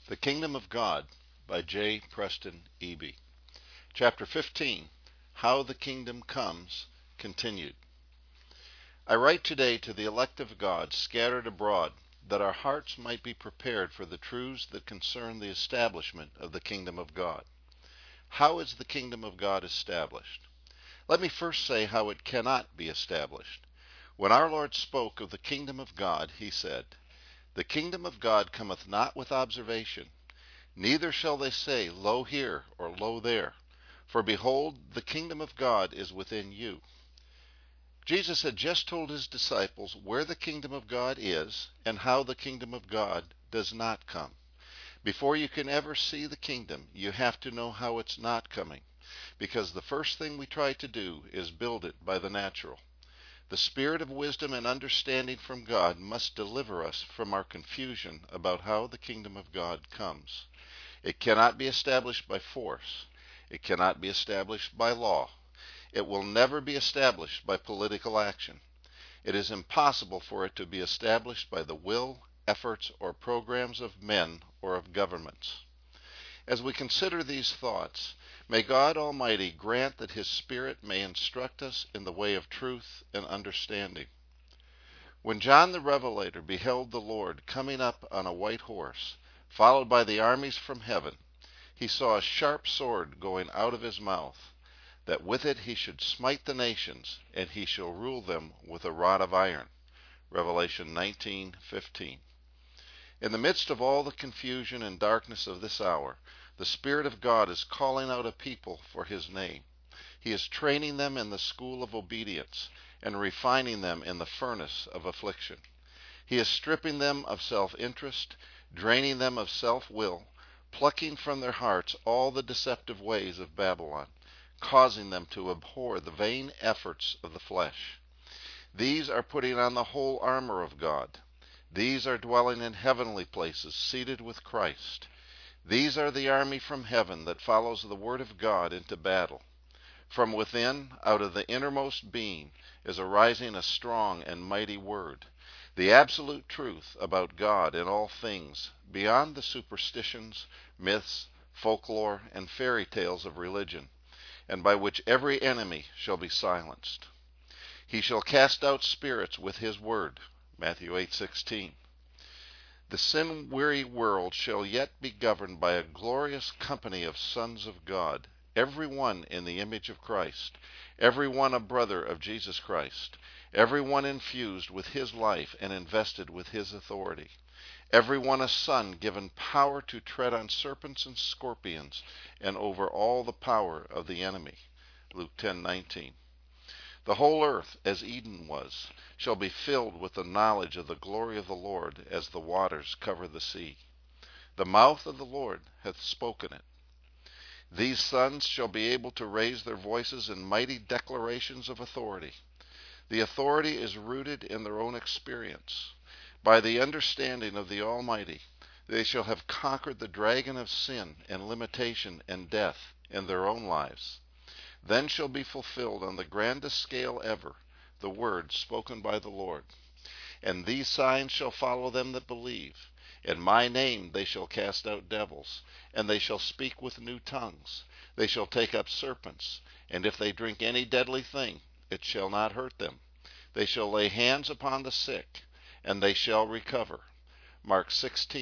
The Kingdom of God by J. Preston Eby. Chapter 15, How the Kingdom Comes, continued. I write today to the elect of God scattered abroad, that our hearts might be prepared for the truths that concern the establishment of the Kingdom of God. How is the Kingdom of God established? Let me first say how it cannot be established. When our Lord spoke of the Kingdom of God, he said, "The Kingdom of God cometh not with observation, neither shall they say, Lo here, or Lo there. For behold, the Kingdom of God is within you." Jesus had just told his disciples where the Kingdom of God is and how the Kingdom of God does not come. Before you can ever see the Kingdom, you have to know how it's not coming, because the first thing we try to do is build it by the natural. The Spirit of wisdom and understanding from God must deliver us from our confusion about how the Kingdom of God comes. It cannot be established by force. It cannot be established by law. It will never be established by political action. It is impossible for it to be established by the will, efforts, or programs of men or of governments. As we consider these thoughts, may God Almighty grant that His Spirit may instruct us in the way of truth and understanding. When John the Revelator beheld the Lord coming up on a white horse, followed by the armies from heaven, he saw a sharp sword going out of his mouth, that with it he should smite the nations, and he shall rule them with a rod of iron. Revelation 19:15. In the midst of all the confusion and darkness of this hour, the Spirit of God is calling out a people for His name. He is training them in the school of obedience and refining them in the furnace of affliction. He is stripping them of self-interest, draining them of self-will, plucking from their hearts all the deceptive ways of Babylon, causing them to abhor the vain efforts of the flesh. These are putting on the whole armor of God. These are dwelling in heavenly places, seated with Christ. These are the army from heaven that follows the Word of God into battle. From within, out of the innermost being, is arising a strong and mighty Word, the absolute truth about God and all things, beyond the superstitions, myths, folklore, and fairy tales of religion, and by which every enemy shall be silenced. He shall cast out spirits with His word. Matthew 8:16. The sin-weary world shall yet be governed by a glorious company of sons of God, every one in the image of Christ, every one a brother of Jesus Christ, every one infused with His life and invested with His authority, every one a son given power to tread on serpents and scorpions and over all the power of the enemy. Luke 10:19. The whole earth, as Eden was, shall be filled with the knowledge of the glory of the Lord as the waters cover the sea. The mouth of the Lord hath spoken it. These sons shall be able to raise their voices in mighty declarations of authority. The authority is rooted in their own experience. By the understanding of the Almighty, they shall have conquered the dragon of sin and limitation and death in their own lives. Then shall be fulfilled on the grandest scale ever the word spoken by the Lord. And these signs shall follow them that believe. In my name they shall cast out devils, and they shall speak with new tongues. They shall take up serpents, and if they drink any deadly thing, it shall not hurt them. They shall lay hands upon the sick, and they shall recover. Mark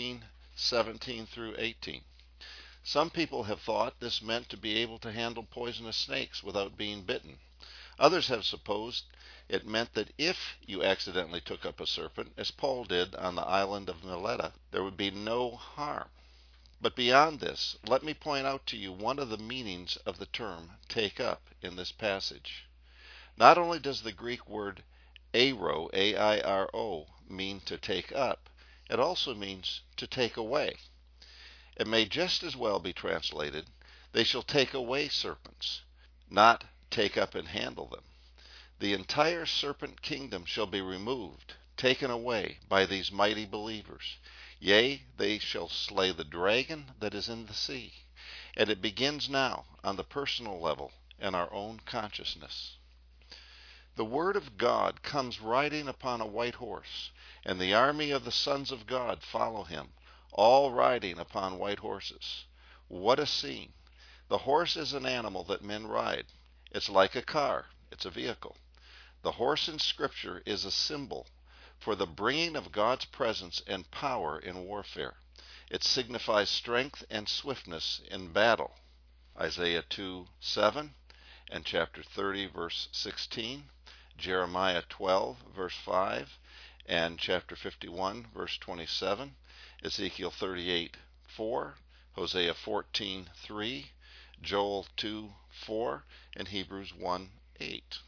16:17 through 18. Some people have thought this meant to be able to handle poisonous snakes without being bitten. Others have supposed it meant that if you accidentally took up a serpent, as Paul did on the island of Melita, there would be no harm. But beyond this, let me point out to you one of the meanings of the term take up in this passage. Not only does the Greek word airo, A-I-R-O, mean to take up, it also means to take away. It may just as well be translated, they shall take away serpents, not take up and handle them. The entire serpent kingdom shall be removed, taken away by these mighty believers. Yea, they shall slay the dragon that is in the sea. And it begins now on the personal level in our own consciousness. The Word of God comes riding upon a white horse, and the army of the sons of God follow Him, all riding upon white horses. What a scene! The horse is an animal that men ride. It's like a car. It's a vehicle. The horse in Scripture is a symbol for the bringing of God's presence and power in warfare. It signifies strength and swiftness in battle. Isaiah 2:7 and chapter 30 verse 16, Jeremiah 12 verse 5 and chapter 51 verse 27, Ezekiel 38:4, Hosea 14:3, Joel 2:4, and Hebrews 1:8.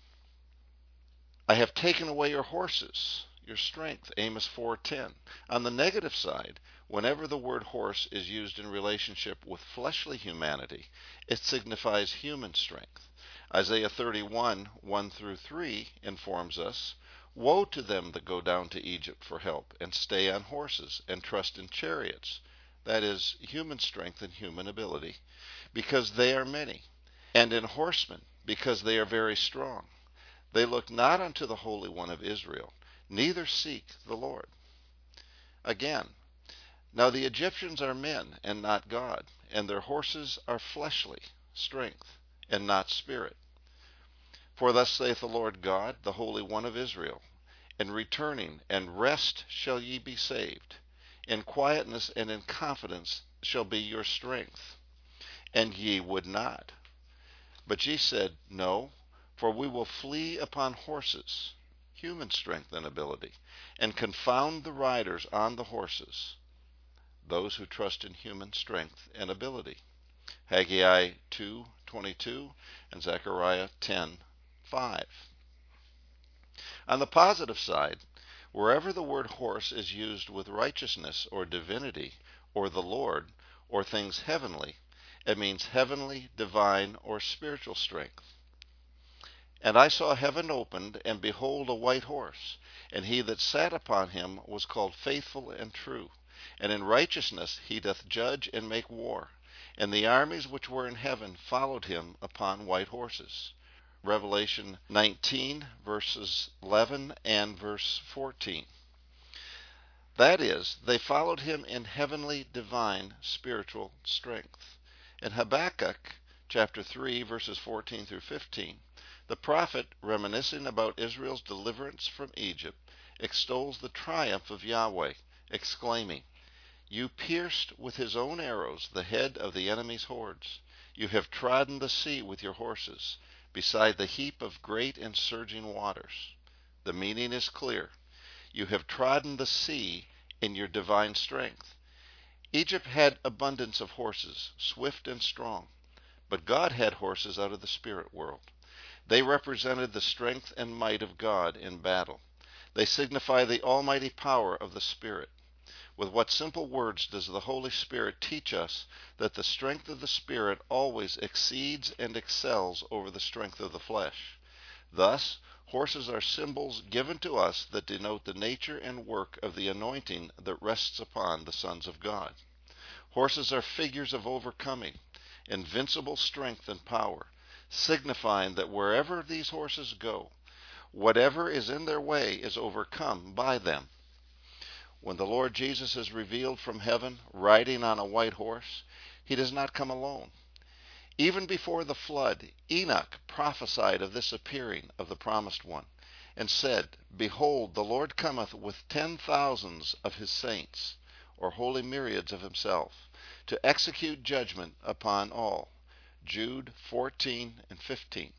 I have taken away your horses, your strength, Amos 4:10. On the negative side, whenever the word horse is used in relationship with fleshly humanity, it signifies human strength. Isaiah 31:1 through 3 informs us, "Woe to them that go down to Egypt for help, and stay on horses, and trust in chariots," that is, human strength and human ability, "because they are many, and in horsemen, because they are very strong. They look not unto the Holy One of Israel, neither seek the Lord." Again, now the Egyptians are men and not God, and their horses are fleshly strength and not spirit. For thus saith the Lord God, the Holy One of Israel, "In returning and rest shall ye be saved. In quietness and in confidence shall be your strength. And ye would not. But ye said, No, for we will flee upon horses," human strength and ability, "and confound the riders on the horses," those who trust in human strength and ability. Haggai 2:22 and Zechariah 10:5. On the positive side, wherever the word horse is used with righteousness or divinity or the Lord or things heavenly, it means heavenly, divine, or spiritual strength. "And I saw heaven opened, and behold a white horse, and he that sat upon him was called Faithful and True, and in righteousness he doth judge and make war. And the armies which were in heaven followed him upon white horses." Revelation 19 verses 11 and verse 14. That is, they followed him in heavenly, divine, spiritual strength. In Habakkuk chapter 3 verses 14 through 15, the prophet, reminiscing about Israel's deliverance from Egypt, extols the triumph of Yahweh, exclaiming, "You pierced with his own arrows the head of the enemy's hordes. You have trodden the sea with your horses, beside the heap of great and surging waters." The meaning is clear. You have trodden the sea in your divine strength. Egypt had abundance of horses, swift and strong, but God had horses out of the spirit world. They represented the strength and might of God in battle. They signify the almighty power of the Spirit. With what simple words does the Holy Spirit teach us that the strength of the Spirit always exceeds and excels over the strength of the flesh. Thus, horses are symbols given to us that denote the nature and work of the anointing that rests upon the sons of God. Horses are figures of overcoming, invincible strength and power, signifying that wherever these horses go, whatever is in their way is overcome by them. When the Lord Jesus is revealed from heaven, riding on a white horse, he does not come alone. Even before the flood, Enoch prophesied of this appearing of the Promised One, and said, "Behold, the Lord cometh with 10,000s of his saints," or holy myriads of himself, "to execute judgment upon all." Jude 14 and 15.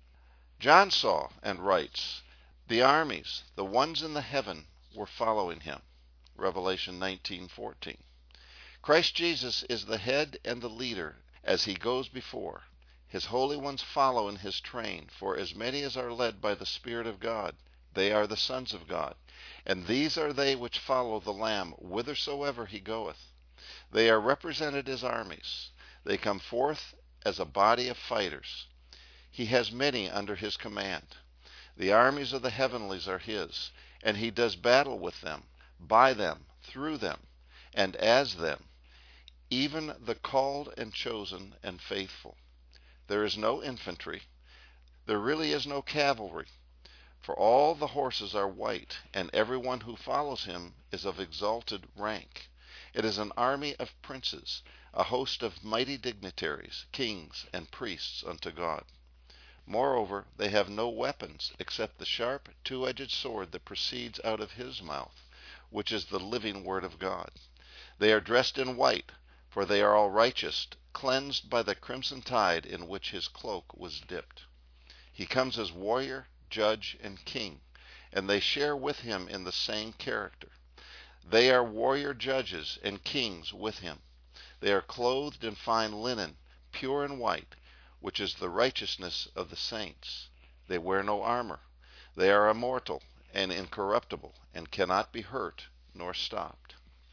John saw and writes, "The armies, the ones in the heaven, were following him." Revelation 19:14. Christ Jesus is the head and the leader as he goes before. His holy ones follow in his train, for as many as are led by the Spirit of God, they are the sons of God. And these are they which follow the Lamb whithersoever he goeth. They are represented as armies. They come forth as a body of fighters. He has many under his command. The armies of the heavenlies are his, and he does battle with them, by them, through them, and as them, even the called and chosen and faithful. There is no infantry. There really is no cavalry, for all the horses are white, and everyone who follows him is of exalted rank. It is an army of princes, a host of mighty dignitaries, kings, and priests unto God. Moreover, they have no weapons except the sharp, two-edged sword that proceeds out of his mouth, which is the living word of God. They are dressed in white, for they are all righteous, cleansed by the crimson tide in which his cloak was dipped. He comes as warrior, judge, and king, and they share with him in the same character. They are warrior judges and kings with him. They are clothed in fine linen, pure and white, which is the righteousness of the saints. They wear no armor. They are immortal and incorruptible, and cannot be hurt nor stopped.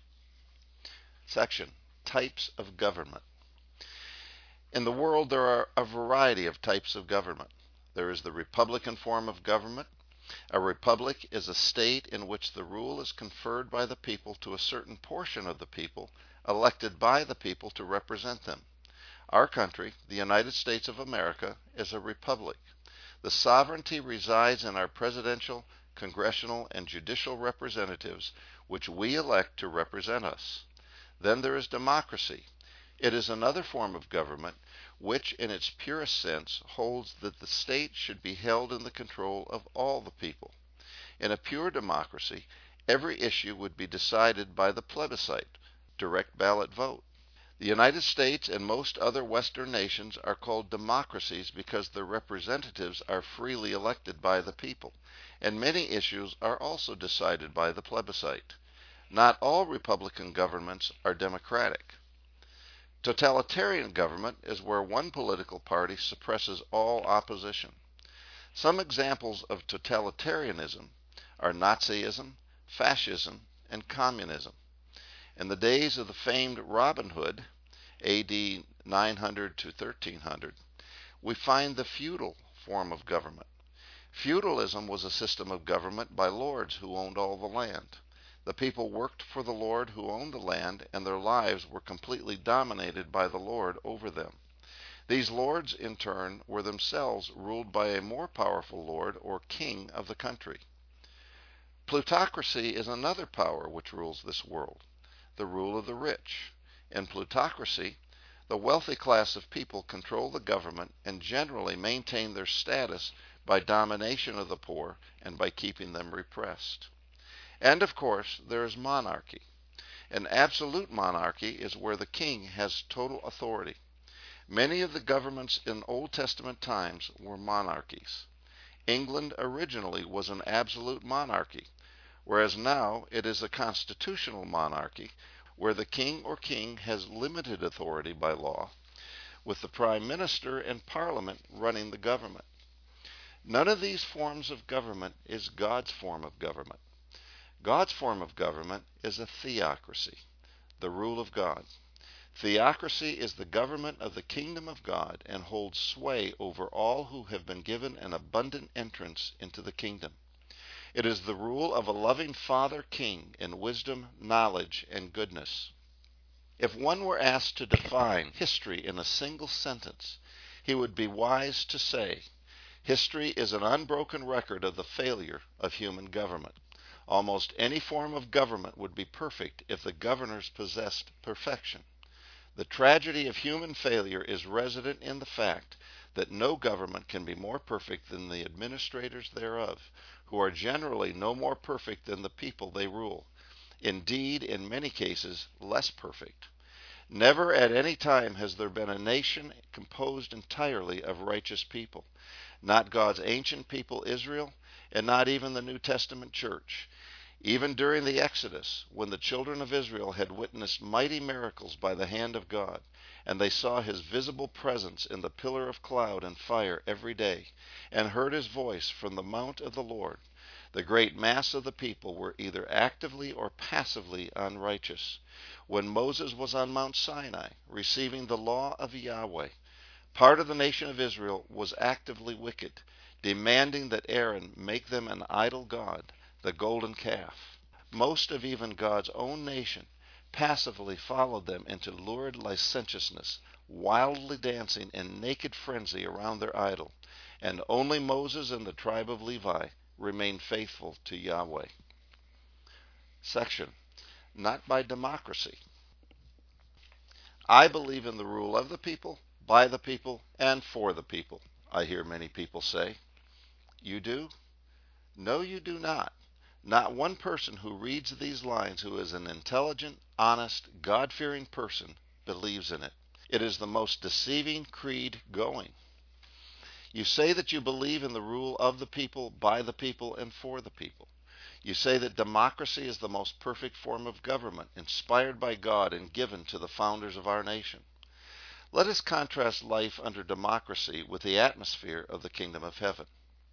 Section: Types of Government. In the world there are a variety of types of government. There is the republican form of government. A republic is a state in which the rule is conferred by the people to a certain portion of the people, elected by the people to represent them. Our country, the United States of America, is a republic. The sovereignty resides in our presidential, congressional, and judicial representatives, which we elect to represent us. Then there is democracy. It is another form of government which, in its purest sense, holds that the state should be held in the control of all the people. In a pure democracy, every issue would be decided by the plebiscite, direct ballot vote. The United States and most other Western nations are called democracies because their representatives are freely elected by the people, and many issues are also decided by the plebiscite. Not all republican governments are democratic. Totalitarian government is where one political party suppresses all opposition. Some examples of totalitarianism are Nazism, fascism, and communism. In the days of the famed Robin Hood, A.D. 900 to 1300, we find the feudal form of government. Feudalism was a system of government by lords who owned all the land. The people worked for the lord who owned the land, and their lives were completely dominated by the lord over them. These lords, in turn, were themselves ruled by a more powerful lord or king of the country. Plutocracy is another power which rules this world, the rule of the rich. In plutocracy, the wealthy class of people control the government and generally maintain their status by domination of the poor and by keeping them repressed. And of course, there is monarchy. An absolute monarchy is where the king has total authority. Many of the governments in Old Testament times were monarchies. England originally was an absolute monarchy, whereas now it is a constitutional monarchy where the king or king has limited authority by law, with the prime minister and parliament running the government. None of these forms of government is God's form of government. God's form of government is a theocracy, the rule of God. Theocracy is the government of the kingdom of God and holds sway over all who have been given an abundant entrance into the kingdom. It is the rule of a loving Father King in wisdom, knowledge, and goodness. If one were asked to define history in a single sentence, he would be wise to say, history is an unbroken record of the failure of human government. Almost any form of government would be perfect if the governors possessed perfection. The tragedy of human failure is resident in the fact that no government can be more perfect than the administrators thereof, who are generally no more perfect than the people they rule. Indeed, in many cases, less perfect. Never at any time has there been a nation composed entirely of righteous people. Not God's ancient people Israel, and not even the New Testament church. Even during the Exodus, when the children of Israel had witnessed mighty miracles by the hand of God, and they saw his visible presence in the pillar of cloud and fire every day, and heard his voice from the mount of the Lord, the great mass of the people were either actively or passively unrighteous. When Moses was on Mount Sinai, receiving the law of Yahweh, part of the nation of Israel was actively wicked, demanding that Aaron make them an idol god, the golden calf. Most of even God's own nation passively followed them into lurid licentiousness, wildly dancing in naked frenzy around their idol, and only Moses and the tribe of Levi remained faithful to Yahweh. Section: not by democracy. I believe in the rule of the people, by the people, and for the people, I hear many people say. You do? No, you do not. Not one person who reads these lines who is an intelligent, honest, God-fearing person believes in it. It is the most deceiving creed going. You say that you believe in the rule of the people, by the people, and for the people. You say that democracy is the most perfect form of government, inspired by God and given to the founders of our nation. Let us contrast life under democracy with the atmosphere of the kingdom of heaven.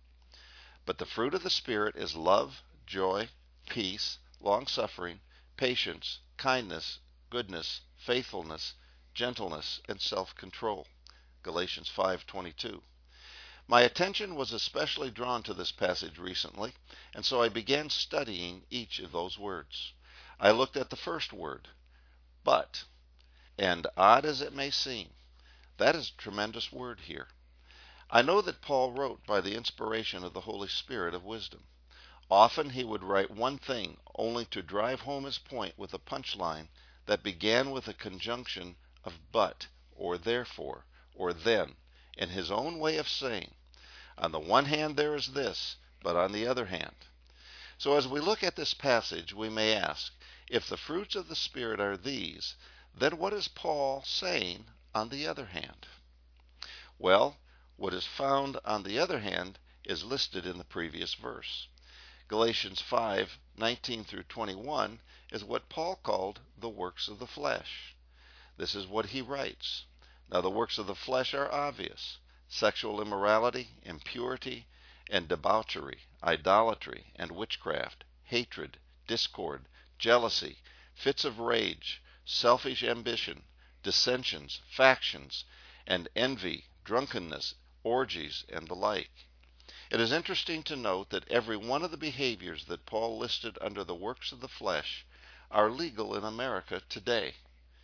But the fruit of the Spirit is love, joy, peace, long-suffering, patience, kindness, goodness, faithfulness, gentleness, and self-control. Galatians 5:22. My attention was especially drawn to this passage recently, and so I began studying each of those words. I looked at the first word, but, and odd as it may seem, that is a tremendous word here. I know that Paul wrote by the inspiration of the Holy Spirit of wisdom. Often he would write one thing only to drive home his point with a punchline that began with a conjunction of but, or therefore, or then, in his own way of saying, on the one hand there is this, but on the other hand. So as we look at this passage, we may ask, if the fruits of the Spirit are these, then what is Paul saying on the other hand? Well, what is found on the other hand is listed in the previous verse. Galatians 5:19 through 21 is what Paul called the works of the flesh. This is what he writes. Now the works of the flesh are obvious: sexual immorality, impurity, and debauchery, idolatry and witchcraft, hatred, discord, jealousy, fits of rage, selfish ambition, dissensions, factions, and envy, drunkenness, orgies, and the like. It is interesting to note that every one of the behaviors that Paul listed under the works of the flesh are legal in America today.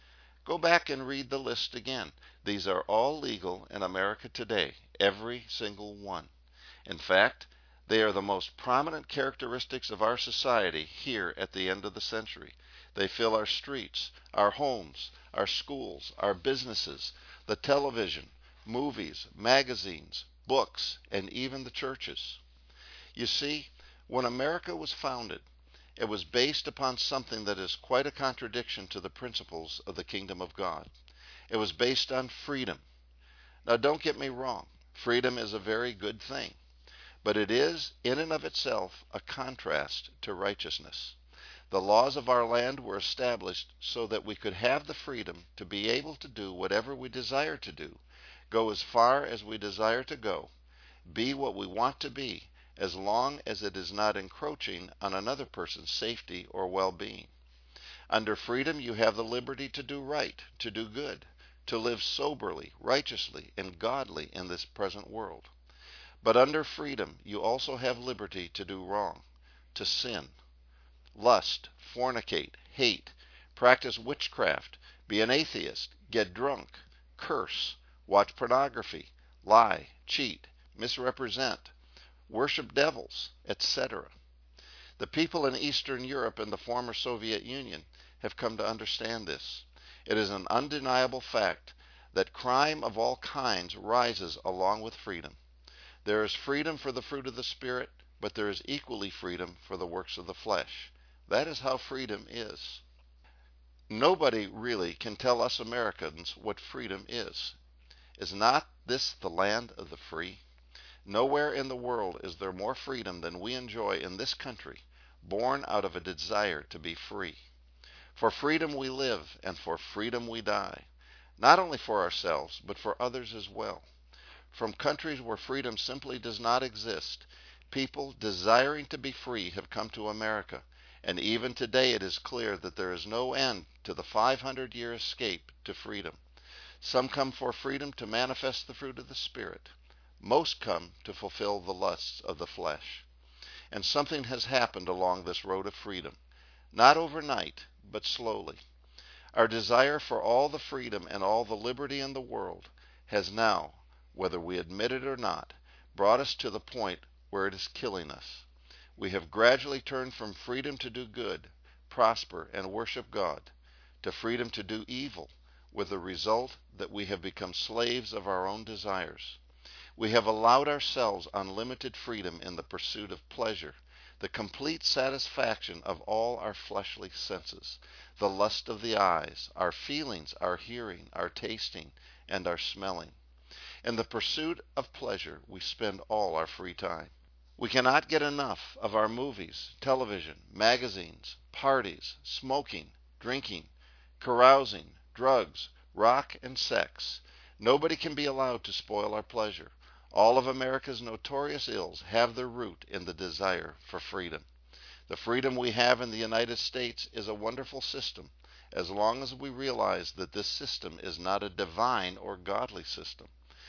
Go back and read the list again. These are all legal in America today, every single one. In fact, they are the most prominent characteristics of our society here at the end of the century. They fill our streets, our homes, our schools, our businesses, the television, movies, magazines, books, and even the churches. You see, when America was founded, it was based upon something that is quite a contradiction to the principles of the kingdom of God. It was based on freedom. Now don't get me wrong, freedom is a very good thing, but it is, in and of itself, a contrast to righteousness. The laws of our land were established so that we could have the freedom to be able to do whatever we desire to do, go as far as we desire to go, be what we want to be, as long as it is not encroaching on another person's safety or well-being. Under freedom, you have the liberty to do right, to do good, to live soberly, righteously, and godly in this present world. But under freedom, you also have liberty to do wrong, to sin, lust, fornicate, hate, practice witchcraft, be an atheist, get drunk, curse, watch pornography, lie, cheat, misrepresent, worship devils, etc. The people in Eastern Europe and the former Soviet Union have come to understand this. It is an undeniable fact that crime of all kinds rises along with freedom. There is freedom for the fruit of the Spirit, but there is equally freedom for the works of the flesh. That is how freedom is. Nobody really can tell us Americans what freedom is. Is not this the land of the free? Nowhere in the world is there more freedom than we enjoy in this country, born out of a desire to be free. For freedom we live, and for freedom we die, not only for ourselves, but for others as well. From countries where freedom simply does not exist, people desiring to be free have come to America, and even today it is clear that there is no end to the 500-year escape to freedom. Some come for freedom to manifest the fruit of the Spirit. Most come to fulfill the lusts of the flesh. And something has happened along this road of freedom, not overnight, but slowly. Our desire for all the freedom and all the liberty in the world has now, whether we admit it or not, brought us to the point where it is killing us. We have gradually turned from freedom to do good, prosper, and worship God, to freedom to do evil, with the result that we have become slaves of our own desires. We have allowed ourselves unlimited freedom in the pursuit of pleasure, the complete satisfaction of all our fleshly senses, the lust of the eyes, our feelings, our hearing, our tasting, and our smelling. In the pursuit of pleasure, we spend all our free time. We cannot get enough of our movies, television, magazines, parties, smoking, drinking, carousing, drugs, rock, and sex. Nobody can be allowed to spoil our pleasure. All of America's notorious ills have their root in the desire for freedom. The freedom we have in the United States is a wonderful system, as long as we realize that this system is not a divine or godly system,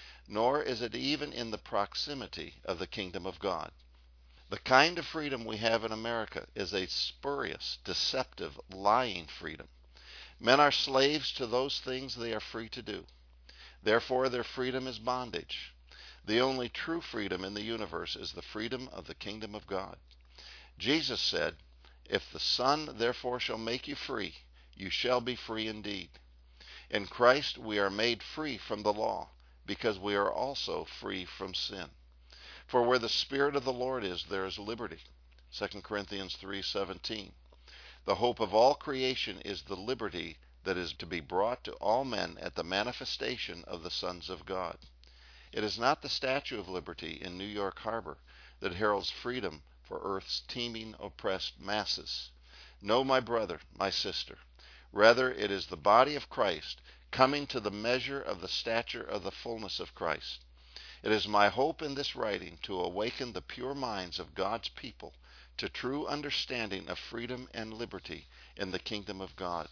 nor is it even in the proximity of the kingdom of God. The kind of freedom we have in America is a spurious, deceptive, lying freedom. Men are slaves to those things they are free to do. Therefore, their freedom is bondage. The only true freedom in the universe is the freedom of the kingdom of God. Jesus said, "If the Son therefore shall make you free, you shall be free indeed." In Christ we are made free from the law, because we are also free from sin. For where the Spirit of the Lord is, there is liberty. 2 Corinthians 3:17. The hope of all creation is the liberty that is to be brought to all men at the manifestation of the sons of God. It is not the Statue of Liberty in New York Harbor that heralds freedom for earth's teeming, oppressed masses. No, my brother, my sister. Rather, it is the body of Christ coming to the measure of the stature of the fullness of Christ. It is my hope in this writing to awaken the pure minds of God's people to true understanding of freedom and liberty in the kingdom of God.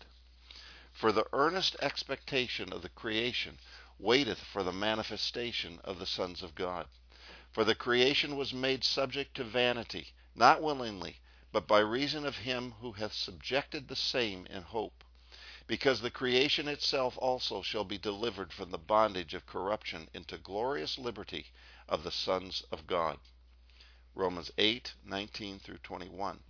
For the earnest expectation of the creation waiteth for the manifestation of the sons of God. For the creation was made subject to vanity, not willingly, but by reason of him who hath subjected the same in hope. Because the creation itself also shall be delivered from the bondage of corruption into glorious liberty of the sons of God. Romans 8:19 through 21.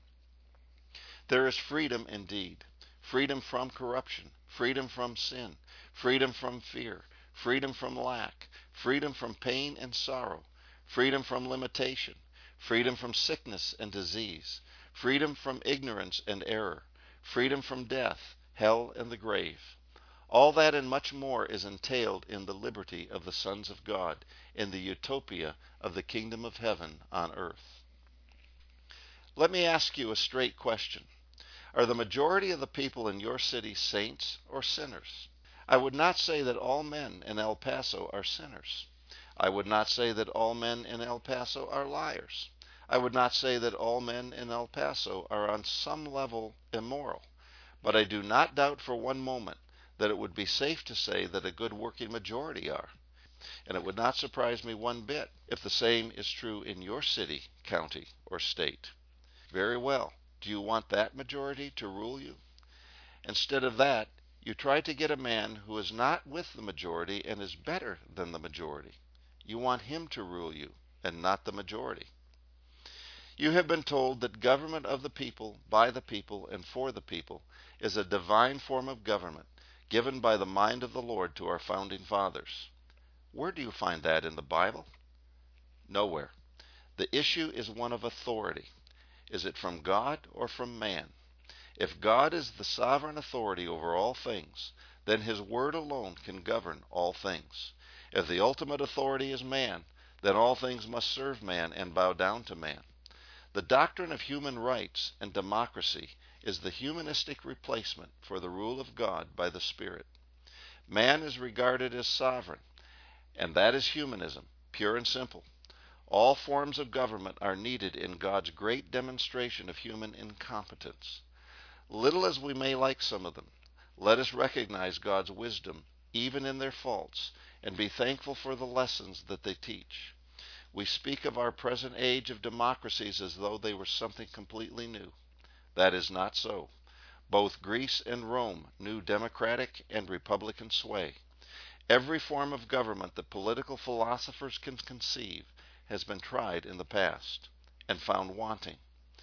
There is freedom indeed. Freedom from corruption, freedom from sin, freedom from fear, freedom from lack, freedom from pain and sorrow, freedom from limitation, freedom from sickness and disease, freedom from ignorance and error, freedom from death, hell, and the grave. All that and much more is entailed in the liberty of the sons of God, in the utopia of the kingdom of heaven on earth. Let me ask you a straight question. Are the majority of the people in your city saints or sinners? I would not say that all men in El Paso are sinners. I would not say that all men in El Paso are liars. I would not say that all men in El Paso are on some level immoral. But I do not doubt for one moment that it would be safe to say that a good working majority are. And it would not surprise me one bit if the same is true in your city, county, or state. Very well. Do you want that majority to rule you? Instead of that, you try to get a man who is not with the majority and is better than the majority. You want him to rule you and not the majority. You have been told that government of the people, by the people, and for the people is a divine form of government given by the mind of the Lord to our founding fathers. Where do you find that in the Bible? Nowhere. The issue is one of authority. Is it from God or from man? If God is the sovereign authority over all things, then his word alone can govern all things. If the ultimate authority is man, then all things must serve man and bow down to man. The doctrine of human rights and democracy is the humanistic replacement for the rule of God by the Spirit. Man is regarded as sovereign, and that is humanism, pure and simple. All forms of government are needed in God's great demonstration of human incompetence. Little as we may like some of them, let us recognize God's wisdom even in their faults and be thankful for the lessons that they teach. We speak of our present age of democracies as though they were something completely new. That is not so. Both Greece and Rome knew democratic and republican sway. Every form of government that political philosophers can conceive has been tried in the past and found wanting.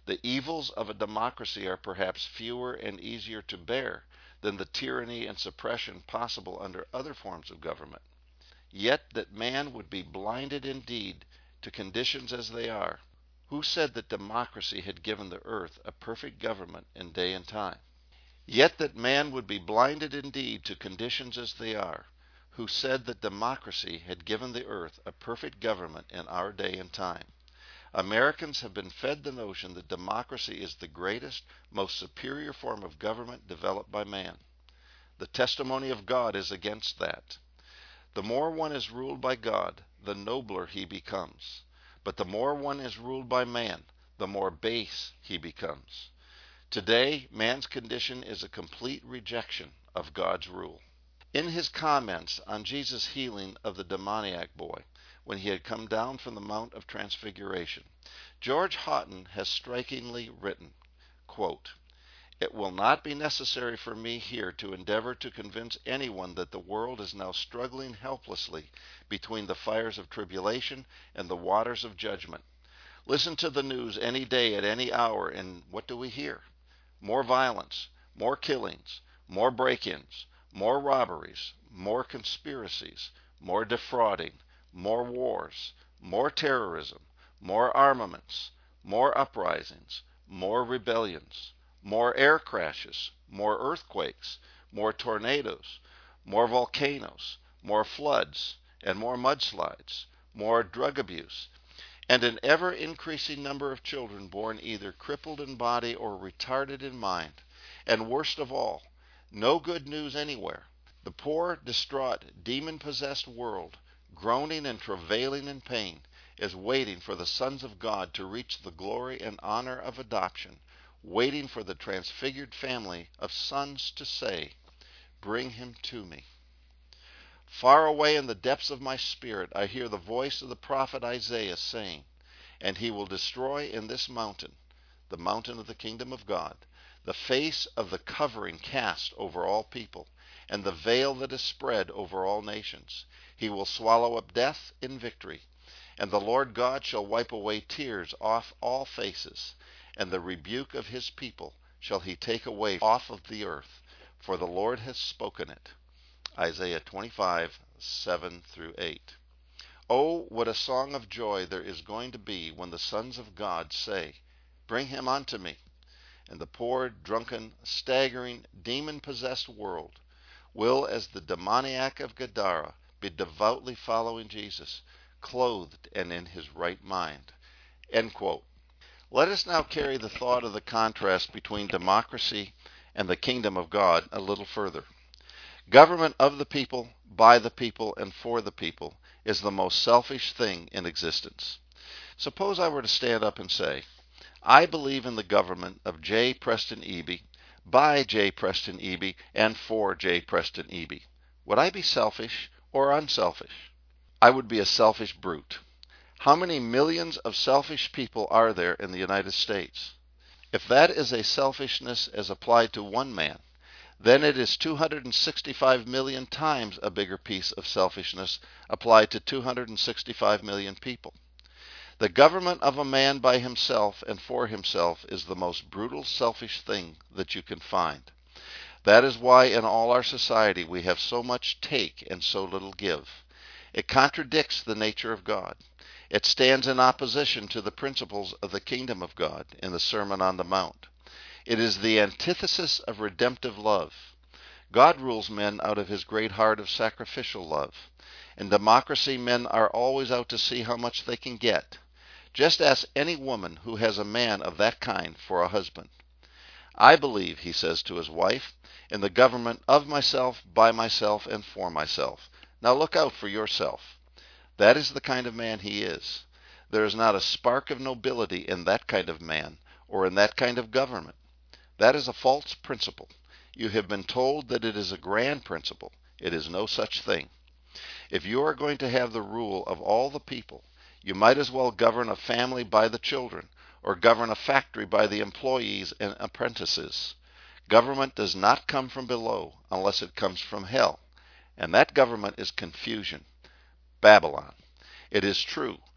The evils of a democracy are perhaps fewer and easier to bear than the tyranny and suppression possible under other forms of government. Yet that man would be blinded indeed to conditions as they are. Who said that democracy had given the earth a perfect government in day and time? Yet that man would be blinded indeed to conditions as they are. Who said that democracy had given the earth a perfect government in our day and time? Americans have been fed the notion that democracy is the greatest, most superior form of government developed by man. The testimony of God is against that. The more one is ruled by God, the nobler he becomes. But the more one is ruled by man, the more base he becomes. Today, man's condition is a complete rejection of God's rule. In his comments on Jesus' healing of the demoniac boy, when he had come down from the Mount of Transfiguration, George Houghton has strikingly written, quote, "It will not be necessary for me here to endeavor to convince anyone that the world is now struggling helplessly between the fires of tribulation and the waters of judgment. Listen to the news any day at any hour, and what do we hear? More violence, more killings, more break-ins, more robberies, more conspiracies, more defrauding, more wars, more terrorism, more armaments, more uprisings, more rebellions, more air crashes, more earthquakes, more tornadoes, more volcanoes, more floods, and more mudslides, more drug abuse, and an ever-increasing number of children born either crippled in body or retarded in mind. And worst of all, no good news anywhere. The poor, distraught, demon-possessed world, groaning and travailing in pain, is waiting for the sons of God to reach the glory and honor of adoption, waiting for the transfigured family of sons to say, 'Bring him to me.' Far away in the depths of my spirit, I hear the voice of the prophet Isaiah saying, 'And he will destroy in this mountain,' the mountain of the kingdom of God, 'the face of the covering cast over all people, and the veil that is spread over all nations. He will swallow up death in victory. And the Lord God shall wipe away tears off all faces, and the rebuke of his people shall he take away off of the earth, for the Lord has spoken it.'" Isaiah 25, 7-8. Oh, what a song of joy there is going to be when the sons of God say, "Bring him unto me." And the poor, drunken, staggering, demon-possessed world will, as the demoniac of Gadara, be devoutly following Jesus, clothed and in his right mind. End quote. Let us now carry the thought of the contrast between democracy and the kingdom of God a little further. Government of the people, by the people, and for the people is the most selfish thing in existence. Suppose I were to stand up and say, "I believe in the government of J. Preston Eby, by J. Preston Eby, and for J. Preston Eby." Would I be selfish or unselfish? I would be a selfish brute. How many millions of selfish people are there in the United States? If that is a selfishness as applied to one man, then it is 265 million times a bigger piece of selfishness applied to 265 million people. The government of a man by himself and for himself is the most brutal, selfish thing that you can find. That is why in all our society we have so much take and so little give. It contradicts the nature of God. It stands in opposition to the principles of the kingdom of God in the Sermon on the Mount. It is the antithesis of redemptive love. God rules men out of his great heart of sacrificial love. In democracy, men are always out to see how much they can get. Just ask any woman who has a man of that kind for a husband. "I believe," he says to his wife, "in the government of myself, by myself, and for myself. Now look out for yourself." That is the kind of man he is. There is not a spark of nobility in that kind of man, or in that kind of government. That is a false principle. You have been told that it is a grand principle. It is no such thing. If you are going to have the rule of all the people, you might as well govern a family by the children, or govern a factory by the employees and apprentices. Government does not come from below unless it comes from hell, and that government is confusion, Babylon. It is true.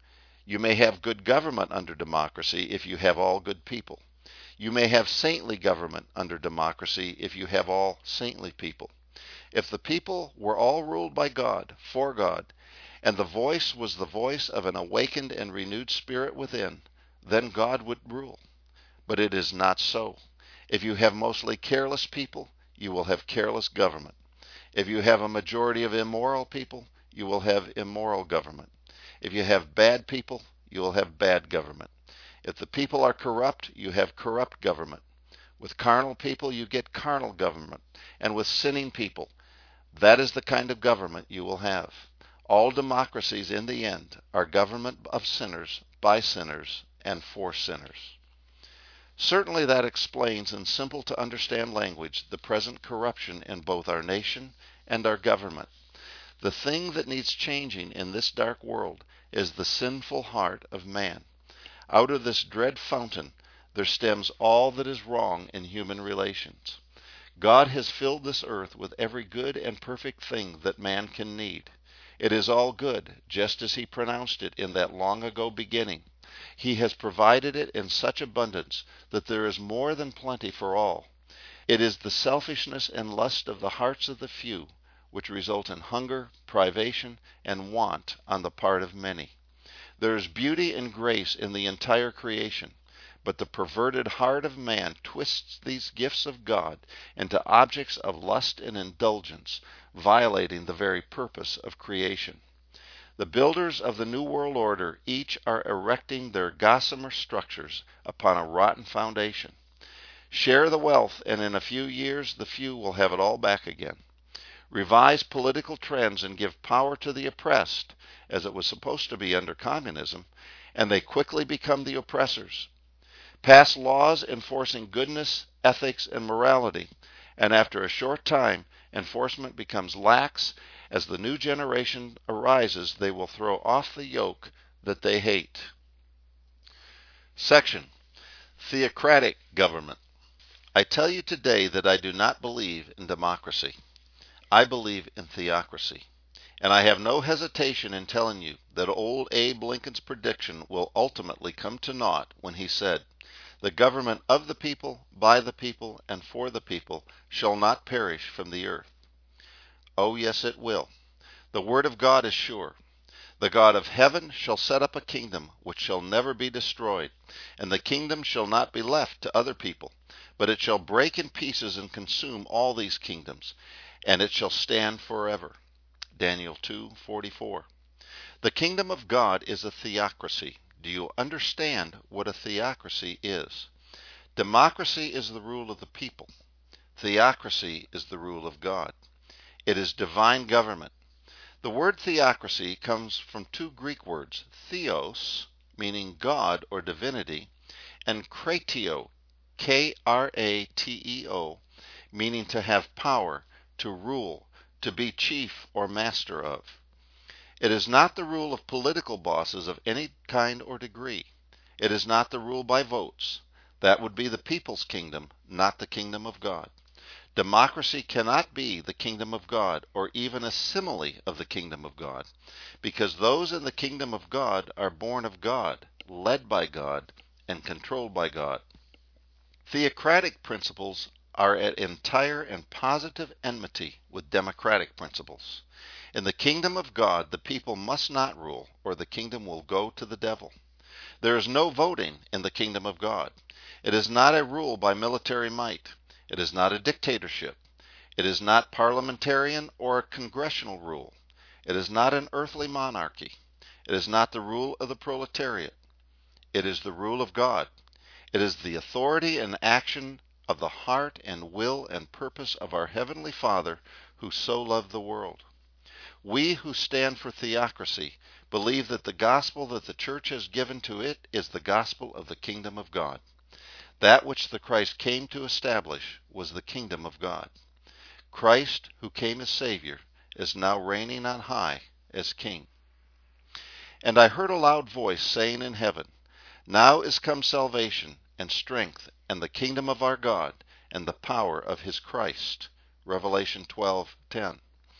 You may have good government under democracy if you have all good people. You may have saintly government under democracy if you have all saintly people. If the people were all ruled by God, for God, and the voice was the voice of an awakened and renewed spirit within, then God would rule. But it is not so. If you have mostly careless people, you will have careless government. If you have a majority of immoral people, you will have immoral government. If you have bad people, you will have bad government. If the people are corrupt, you have corrupt government. With carnal people, you get carnal government. And with sinning people, that is the kind of government you will have. All democracies in the end are government of sinners, by sinners, and for sinners. Certainly that explains in simple to understand language the present corruption in both our nation and our government. The thing that needs changing in this dark world is the sinful heart of man. Out of this dread fountain there stems all that is wrong in human relations. God has filled this earth with every good and perfect thing that man can need. It is all good, just as he pronounced it in that long ago beginning. He has provided it in such abundance that there is more than plenty for all. It is the selfishness and lust of the hearts of the few which result in hunger, privation, and want on the part of many. There is beauty and grace in the entire creation, but the perverted heart of man twists these gifts of God into objects of lust and indulgence, violating the very purpose of creation. The builders of the New World Order each are erecting their gossamer structures upon a rotten foundation. Share the wealth, and in a few years the few will have it all back again. Revise political trends and give power to the oppressed, as it was supposed to be under communism, and they quickly become the oppressors. Pass laws enforcing goodness, ethics, and morality, and after a short time, enforcement becomes lax. As the new generation arises, they will throw off the yoke that they hate. Section: Theocratic Government. I tell you today that I do not believe in democracy. I believe in theocracy. And I have no hesitation in telling you that old Abe Lincoln's prediction will ultimately come to naught when he said, "The government of the people, by the people, and for the people shall not perish from the earth." Oh, yes, it will. The word of God is sure. The God of heaven shall set up a kingdom which shall never be destroyed, and the kingdom shall not be left to other people, but it shall break in pieces and consume all these kingdoms, and it shall stand forever. Daniel 2:44. The kingdom of God is a theocracy. Do you understand what a theocracy is? Democracy is the rule of the people. Theocracy is the rule of God. It is divine government. The word theocracy comes from two Greek words, theos, meaning God or divinity, and krateo, K-R-A-T-E-O, meaning to have power, to rule, to be chief or master of. It is not the rule of political bosses of any kind or degree. It is not the rule by votes. That would be the people's kingdom, not the kingdom of God. Democracy cannot be the kingdom of God, or even a simile of the kingdom of God, because those in the kingdom of God are born of God, led by God, and controlled by God. Theocratic principles are at entire and positive enmity with democratic principles. In the kingdom of God, the people must not rule, or the kingdom will go to the devil. There is no voting in the kingdom of God. It is not a rule by military might. It is not a dictatorship. It is not parliamentarian or a congressional rule. It is not an earthly monarchy. It is not the rule of the proletariat. It is the rule of God. It is the authority and action of the heart and will and purpose of our Heavenly Father who so loved the world. We who stand for theocracy believe that the gospel that the church has given to it is the gospel of the kingdom of God. That which the Christ came to establish was the kingdom of God. Christ, who came as Savior, is now reigning on high as King. And I heard a loud voice saying in heaven, "Now is come salvation and strength and the kingdom of our God and the power of his Christ." Revelation 12:10.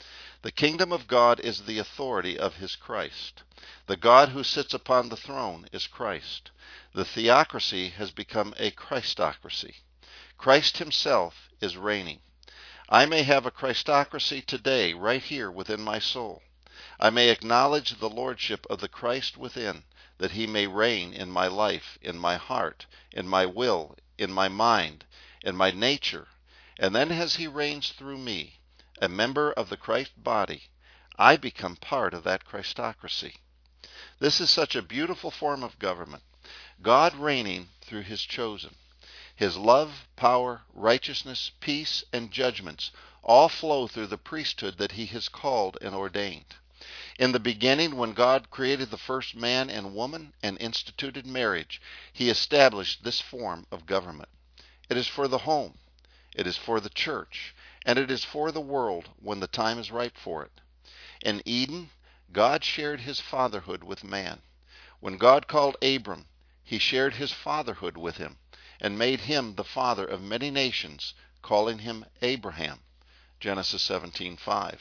The kingdom of God is the authority of his Christ. The God who sits upon the throne is Christ. The theocracy has become a Christocracy. Christ himself is reigning. I may have a Christocracy today right here within my soul. I may acknowledge the lordship of the Christ within, that he may reign in my life, in my heart, in my will, in my mind, in my nature, and then as he reigns through me, a member of the Christ body, I become part of that Christocracy. This is such a beautiful form of government, God reigning through his chosen. His love, power, righteousness, peace, and judgments all flow through the priesthood that he has called and ordained. In the beginning, when God created the first man and woman and instituted marriage, he established this form of government. It is for the home, it is for the church, and it is for the world when the time is ripe for it. In Eden, God shared his fatherhood with man. When God called Abram, he shared his fatherhood with him and made him the father of many nations, calling him Abraham. Genesis 17:5.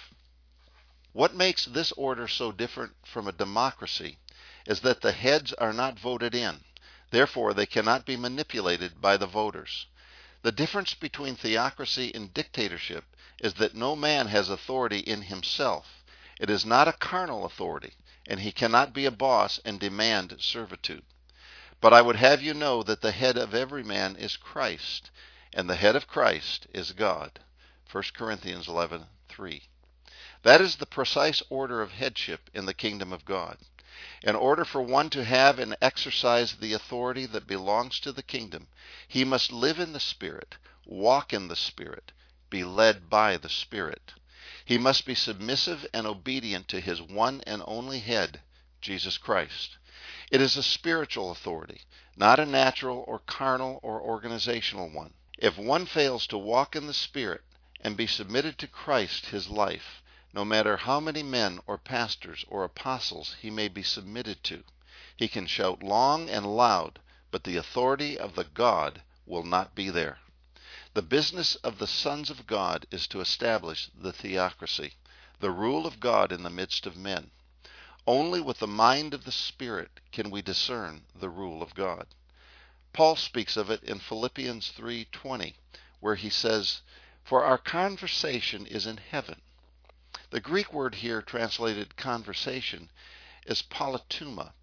What makes this order so different from a democracy is that the heads are not voted in. Therefore, they cannot be manipulated by the voters. The difference between theocracy and dictatorship is that no man has authority in himself. It is not a carnal authority, and he cannot be a boss and demand servitude. But I would have you know that the head of every man is Christ, and the head of Christ is God. 1 Corinthians 11:3. That is the precise order of headship in the kingdom of God. In order for one to have and exercise the authority that belongs to the kingdom, he must live in the Spirit, walk in the Spirit, be led by the Spirit. He must be submissive and obedient to his one and only head, Jesus Christ. It is a spiritual authority, not a natural or carnal or organizational one. If one fails to walk in the Spirit and be submitted to Christ his life, no matter how many men or pastors or apostles he may be submitted to, he can shout long and loud, but the authority of the God will not be there. The business of the sons of God is to establish the theocracy, the rule of God in the midst of men. Only with the mind of the Spirit can we discern the rule of God. Paul speaks of it in Philippians 3:20, where he says, "For our conversation is in heaven." The Greek word here translated conversation is politeuma,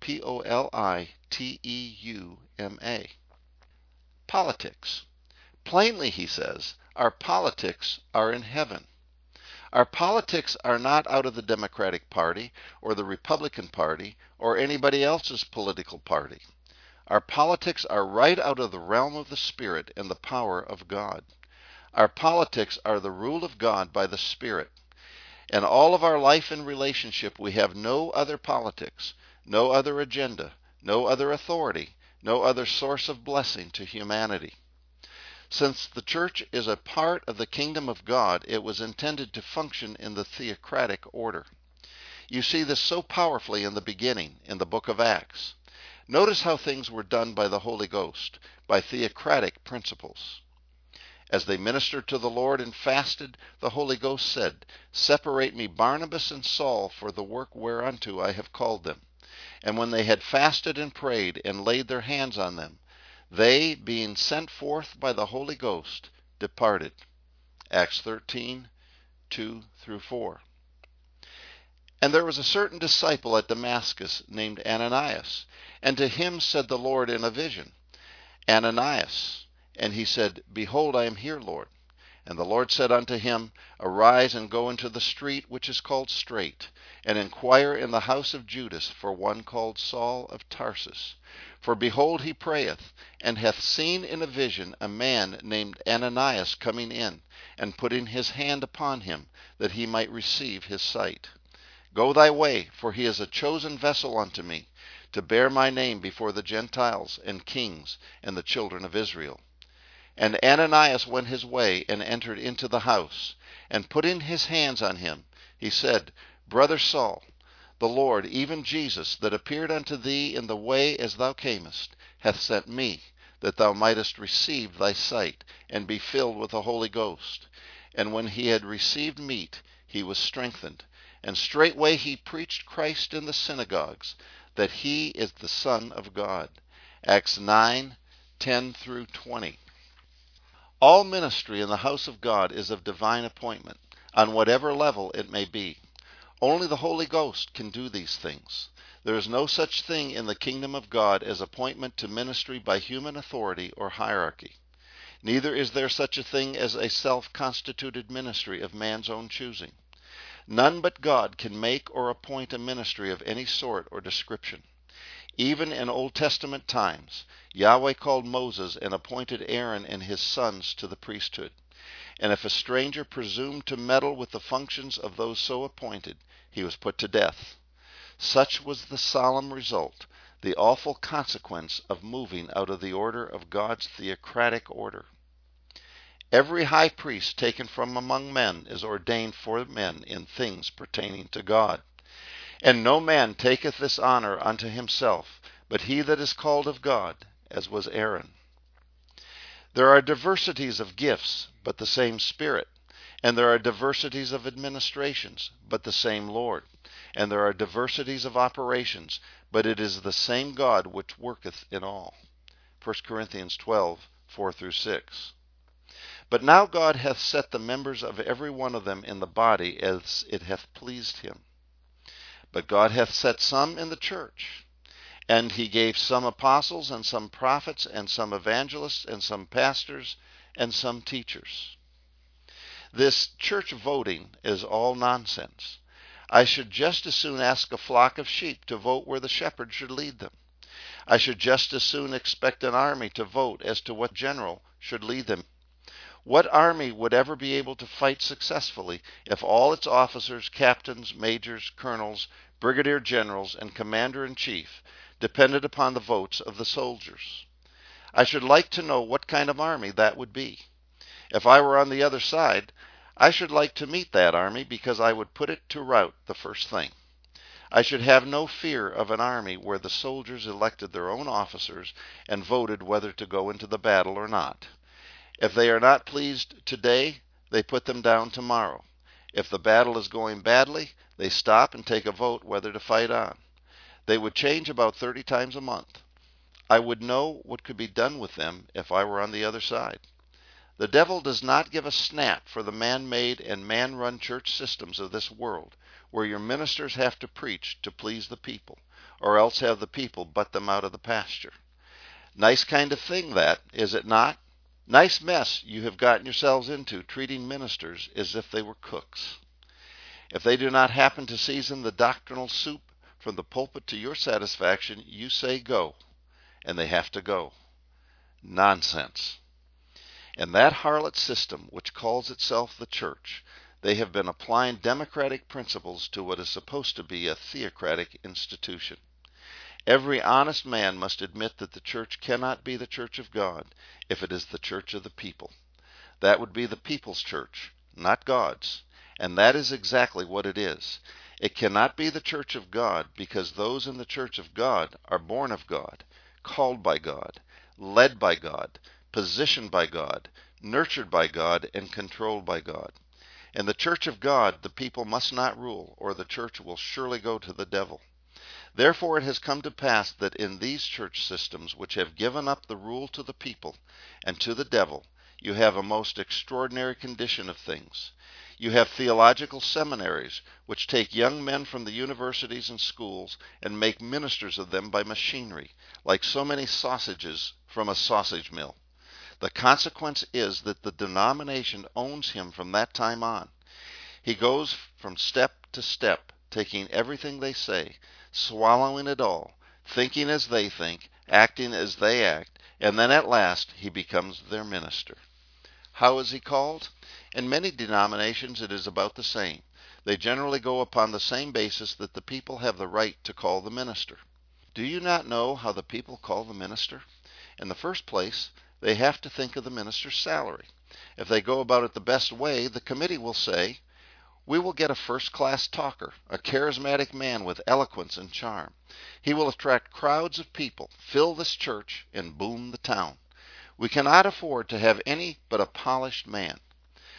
P-O-L-I-T-E-U-M-A. Politics. Plainly, he says, our politics are in heaven. Our politics are not out of the Democratic Party or the Republican Party or anybody else's political party. Our politics are right out of the realm of the Spirit and the power of God. Our politics are the rule of God by the Spirit. In all of our life and relationship, we have no other politics, no other agenda, no other authority, no other source of blessing to humanity. Since the church is a part of the kingdom of God, it was intended to function in the theocratic order. You see this so powerfully in the beginning, in the book of Acts. Notice how things were done by the Holy Ghost, by theocratic principles. As they ministered to the Lord and fasted, the Holy Ghost said, "Separate me Barnabas and Saul for the work whereunto I have called them." And when they had fasted and prayed and laid their hands on them, they, being sent forth by the Holy Ghost, departed. Acts 13:2-4. And there was a certain disciple at Damascus named Ananias, and to him said the Lord in a vision, "Ananias." And he said, "Behold, I am here, Lord." And the Lord said unto him, "Arise and go into the street which is called Straight, and inquire in the house of Judas for one called Saul of Tarsus. For behold, he prayeth, and hath seen in a vision a man named Ananias coming in, and putting his hand upon him, that he might receive his sight. Go thy way, for he is a chosen vessel unto me, to bear my name before the Gentiles and kings and the children of Israel." And Ananias went his way and entered into the house, and putting his hands on him, he said, "Brother Saul, the Lord, even Jesus, that appeared unto thee in the way as thou camest, hath sent me, that thou mightest receive thy sight, and be filled with the Holy Ghost." And when he had received meat, he was strengthened. And straightway he preached Christ in the synagogues, that he is the Son of God. Acts 9:10 through 20. All ministry in the house of God is of divine appointment, on whatever level it may be. Only the Holy Ghost can do these things. There is no such thing in the kingdom of God as appointment to ministry by human authority or hierarchy. Neither is there such a thing as a self-constituted ministry of man's own choosing. None but God can make or appoint a ministry of any sort or description. Even in Old Testament times, Yahweh called Moses and appointed Aaron and his sons to the priesthood. And if a stranger presumed to meddle with the functions of those so appointed, he was put to death. Such was the solemn result, the awful consequence of moving out of the order of God's theocratic order. Every high priest taken from among men is ordained for men in things pertaining to God. And no man taketh this honor unto himself, but he that is called of God, as was Aaron. There are diversities of gifts, but the same Spirit. And there are diversities of administrations, but the same Lord. And there are diversities of operations, but it is the same God which worketh in all. 1 Corinthians 12:4 through 6. But now God hath set the members of every one of them in the body as it hath pleased him. But God hath set some in the church, and he gave some apostles, and some prophets, and some evangelists, and some pastors, and some teachers. This church voting is all nonsense. I should just as soon ask a flock of sheep to vote where the shepherd should lead them. I should just as soon expect an army to vote as to what general should lead them. What army would ever be able to fight successfully if all its officers, captains, majors, colonels, brigadier generals, and commander-in-chief depended upon the votes of the soldiers? I should like to know what kind of army that would be. If I were on the other side, I should like to meet that army because I would put it to rout the first thing. I should have no fear of an army where the soldiers elected their own officers and voted whether to go into the battle or not. If they are not pleased today, they put them down tomorrow. If the battle is going badly, they stop and take a vote whether to fight on. They would change about 30 times a month. I would know what could be done with them if I were on the other side. The devil does not give a snap for the man-made and man-run church systems of this world, where your ministers have to preach to please the people, or else have the people butt them out of the pasture. Nice kind of thing that, is it not? Nice mess you have gotten yourselves into treating ministers as if they were cooks. If they do not happen to season the doctrinal soup from the pulpit to your satisfaction, you say go, and they have to go. Nonsense. In that harlot system which calls itself the church, they have been applying democratic principles to what is supposed to be a theocratic institution. Every honest man must admit that the church cannot be the church of God if it is the church of the people. That would be the people's church, not God's, and that is exactly what it is. It cannot be the church of God because those in the church of God are born of God, called by God, led by God, positioned by God, nurtured by God, and controlled by God. In the church of God, the people must not rule, or the church will surely go to the devil. Therefore it has come to pass that in these church systems which have given up the rule to the people and to the devil, you have a most extraordinary condition of things. You have theological seminaries which take young men from the universities and schools and make ministers of them by machinery, like so many sausages from a sausage mill. The consequence is that the denomination owns him from that time on. He goes from step to step, taking everything they say, swallowing it all, thinking as they think, acting as they act, and then at last he becomes their minister. How is he called? In many denominations it is about the same. They generally go upon the same basis that the people have the right to call the minister. Do you not know how the people call the minister? In the first place, they have to think of the minister's salary. If they go about it the best way, the committee will say, "We will get a first-class talker, a charismatic man with eloquence and charm. He will attract crowds of people, fill this church, and boom the town. We cannot afford to have any but a polished man."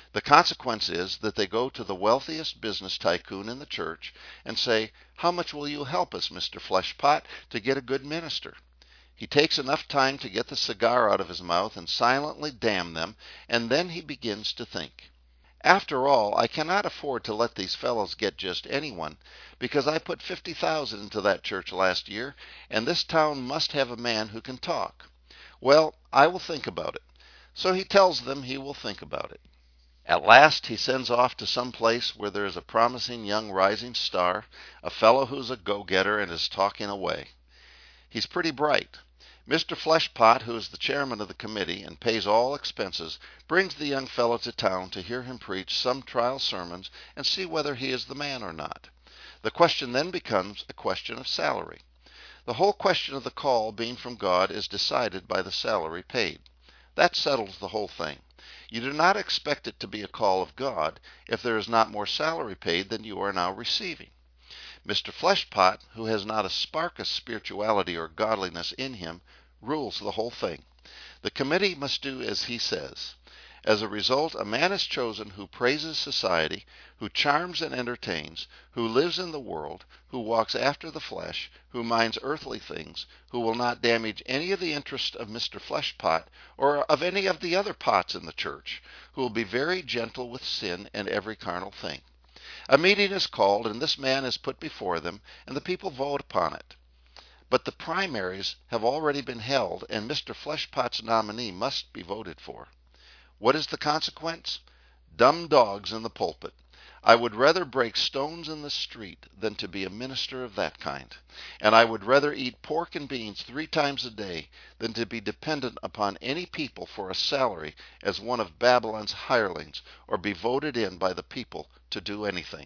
The consequence is that they go to the wealthiest business tycoon in the church and say, "How much will you help us, Mr. Fleshpot, to get a good minister?" He takes enough time to get the cigar out of his mouth and silently damn them, and then he begins to think. After all, I cannot afford to let these fellows get just anyone, because I put 50,000 into that church last year, and this town must have a man who can talk. Well, I will think about it. So he tells them he will think about it. At last he sends off to some place where there is a promising young rising star, a fellow who's a go-getter and is talking away. He's pretty bright. Mr. Fleshpot, who is the chairman of the committee and pays all expenses, brings the young fellow to town to hear him preach some trial sermons and see whether he is the man or not. The question then becomes a question of salary. The whole question of the call being from God is decided by the salary paid. That settles the whole thing. You do not expect it to be a call of God if there is not more salary paid than you are now receiving. Mr. Fleshpot, who has not a spark of spirituality or godliness in him, rules the whole thing. The committee must do as he says. As a result, a man is chosen who praises society, who charms and entertains, who lives in the world, who walks after the flesh, who minds earthly things, who will not damage any of the interest of Mr. Fleshpot or of any of the other pots in the church, who will be very gentle with sin and every carnal thing. A meeting is called, and this man is put before them, and the people vote upon it. But the primaries have already been held, and Mr. Fleshpot's nominee must be voted for. What is the consequence? Dumb dogs in the pulpit. I would rather break stones in the street than to be a minister of that kind. And I would rather eat pork and beans 3 times a day than to be dependent upon any people for a salary as one of Babylon's hirelings, or be voted in by the people to do anything.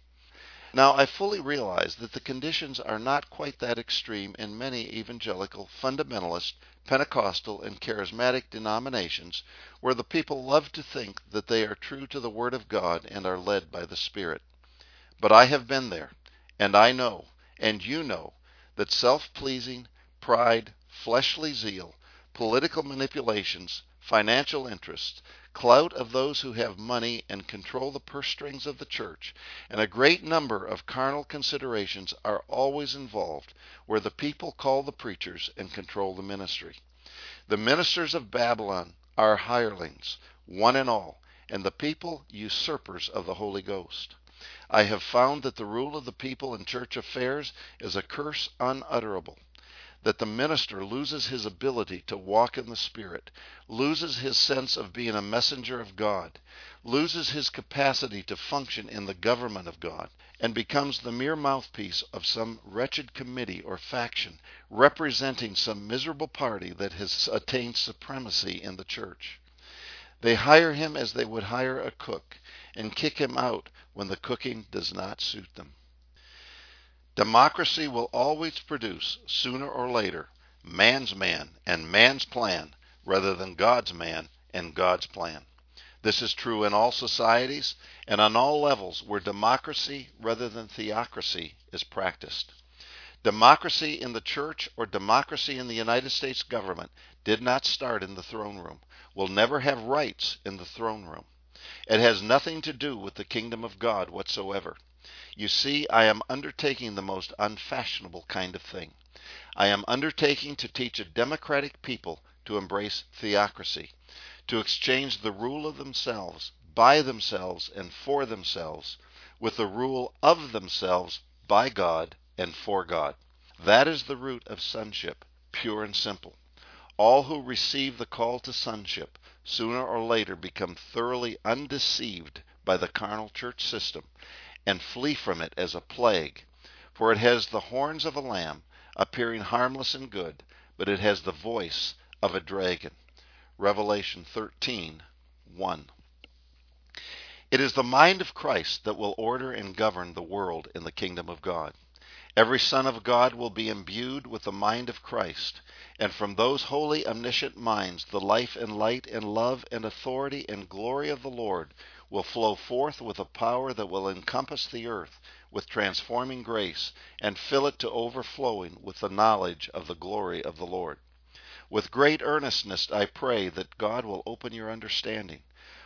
Now, I fully realize that the conditions are not quite that extreme in many evangelical, fundamentalist, Pentecostal, and charismatic denominations where the people love to think that they are true to the Word of God and are led by the Spirit. But I have been there, and I know, and you know, that self-pleasing, pride, fleshly zeal, political manipulations, financial interests, clout of those who have money and control the purse strings of the church, and a great number of carnal considerations are always involved where the people call the preachers and control the ministry. The ministers of Babylon are hirelings, one and all, and the people usurpers of the Holy Ghost. I have found that the rule of the people in church affairs is a curse unutterable, that the minister loses his ability to walk in the Spirit, loses his sense of being a messenger of God, loses his capacity to function in the government of God, and becomes the mere mouthpiece of some wretched committee or faction representing some miserable party that has attained supremacy in the church. They hire him as they would hire a cook, and kick him out when the cooking does not suit them. Democracy will always produce, sooner or later, man's man and man's plan rather than God's man and God's plan. This is true in all societies and on all levels where democracy rather than theocracy is practiced. Democracy in the church or democracy in the United States government did not start in the throne room, will never have rights in the throne room. It has nothing to do with the kingdom of God whatsoever. You see, I am undertaking the most unfashionable kind of thing. I am undertaking to teach a democratic people to embrace theocracy, to exchange the rule of themselves, by themselves, and for themselves, with the rule of themselves, by God, and for God. That is the root of sonship, pure and simple. All who receive the call to sonship sooner or later become thoroughly undeceived by the carnal church system and flee from it as a plague, for it has the horns of a lamb, appearing harmless and good, but it has the voice of a dragon. Revelation 13:1. It is the mind of Christ that will order and govern the world in the kingdom of God. Every son of God will be imbued with the mind of Christ, and from those holy, omniscient minds the life and light and love and authority and glory of the Lord will flow forth with a power that will encompass the earth with transforming grace and fill it to overflowing with the knowledge of the glory of the Lord. With great earnestness I pray that God will open your understanding,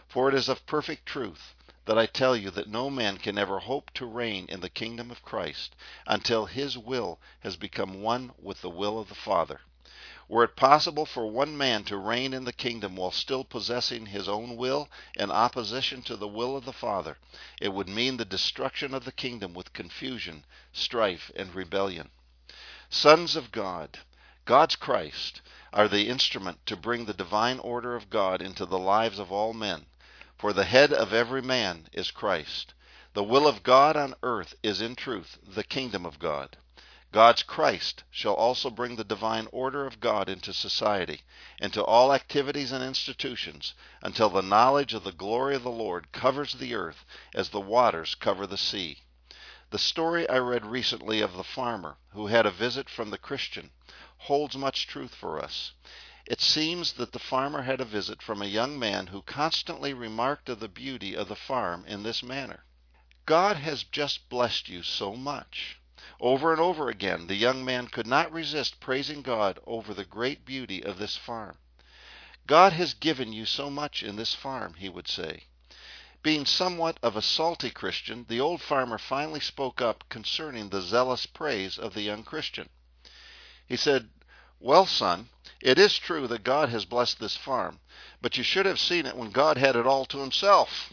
For it is of perfect truth that I tell you that no man can ever hope to reign in the kingdom of Christ until his will has become one with the will of the Father. Were it possible for one man to reign in the kingdom while still possessing his own will in opposition to the will of the Father, it would mean the destruction of the kingdom with confusion, strife, and rebellion. Sons of God, God's Christ, are the instrument to bring the divine order of God into the lives of all men. For the head of every man is Christ. The will of God on earth is in truth the kingdom of God. God's Christ shall also bring the divine order of God into society, into all activities and institutions, until the knowledge of the glory of the Lord covers the earth as the waters cover the sea. The story I read recently of the farmer who had a visit from the Christian holds much truth for us. It seems that the farmer had a visit from a young man who constantly remarked of the beauty of the farm in this manner: "God has just blessed you so much." Over and over again the young man could not resist praising God over the great beauty of this farm. "God has given you so much in this farm," he would say. Being somewhat of a salty Christian, the old farmer finally spoke up concerning the zealous praise of the young Christian. He said, "Well, son, it is true that God has blessed this farm, but you should have seen it when God had it all to himself."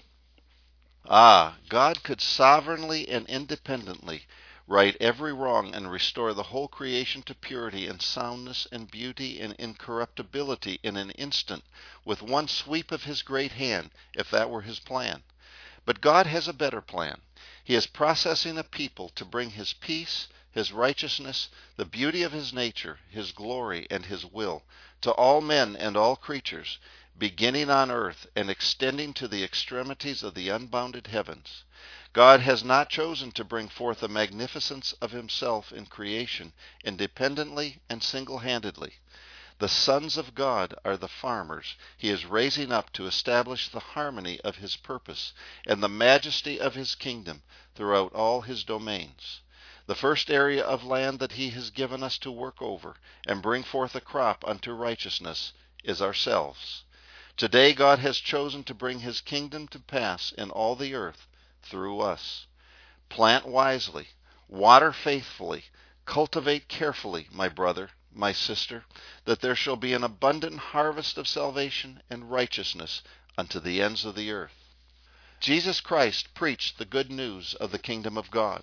Ah, God could sovereignly and independently right every wrong and restore the whole creation to purity and soundness and beauty and incorruptibility in an instant with one sweep of his great hand, if that were his plan. But God has a better plan. He is processing a people to bring his peace, his righteousness, the beauty of his nature, his glory, and his will to all men and all creatures, beginning on earth and extending to the extremities of the unbounded heavens. God has not chosen to bring forth the magnificence of himself in creation independently and single-handedly. The sons of God are the farmers he is raising up to establish the harmony of his purpose and the majesty of his kingdom throughout all his domains. The first area of land that he has given us to work over and bring forth a crop unto righteousness is ourselves. Today God has chosen to bring his kingdom to pass in all the earth through us. Plant wisely, water faithfully, cultivate carefully, my brother, my sister, that there shall be an abundant harvest of salvation and righteousness unto the ends of the earth. Jesus Christ preached the good news of the kingdom of God.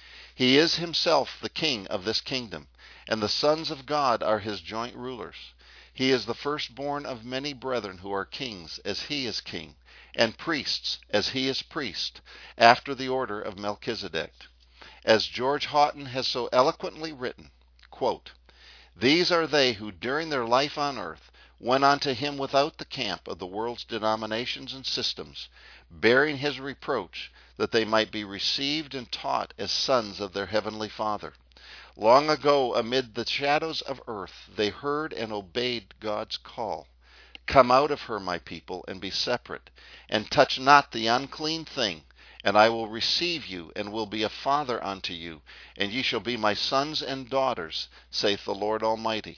He is himself the king of this kingdom, and the sons of God are his joint rulers. He is the firstborn of many brethren who are kings as he is king, and priests as he is priest, after the order of Melchizedek. As George Houghton has so eloquently written, quote, "These are they who during their life on earth went unto him without the camp of the world's denominations and systems, bearing his reproach, that they might be received and taught as sons of their heavenly Father. Long ago, amid the shadows of earth, they heard and obeyed God's call. Come out of her, my people, and be separate, and touch not the unclean thing, and I will receive you, and will be a father unto you, and ye shall be my sons and daughters, saith the Lord Almighty."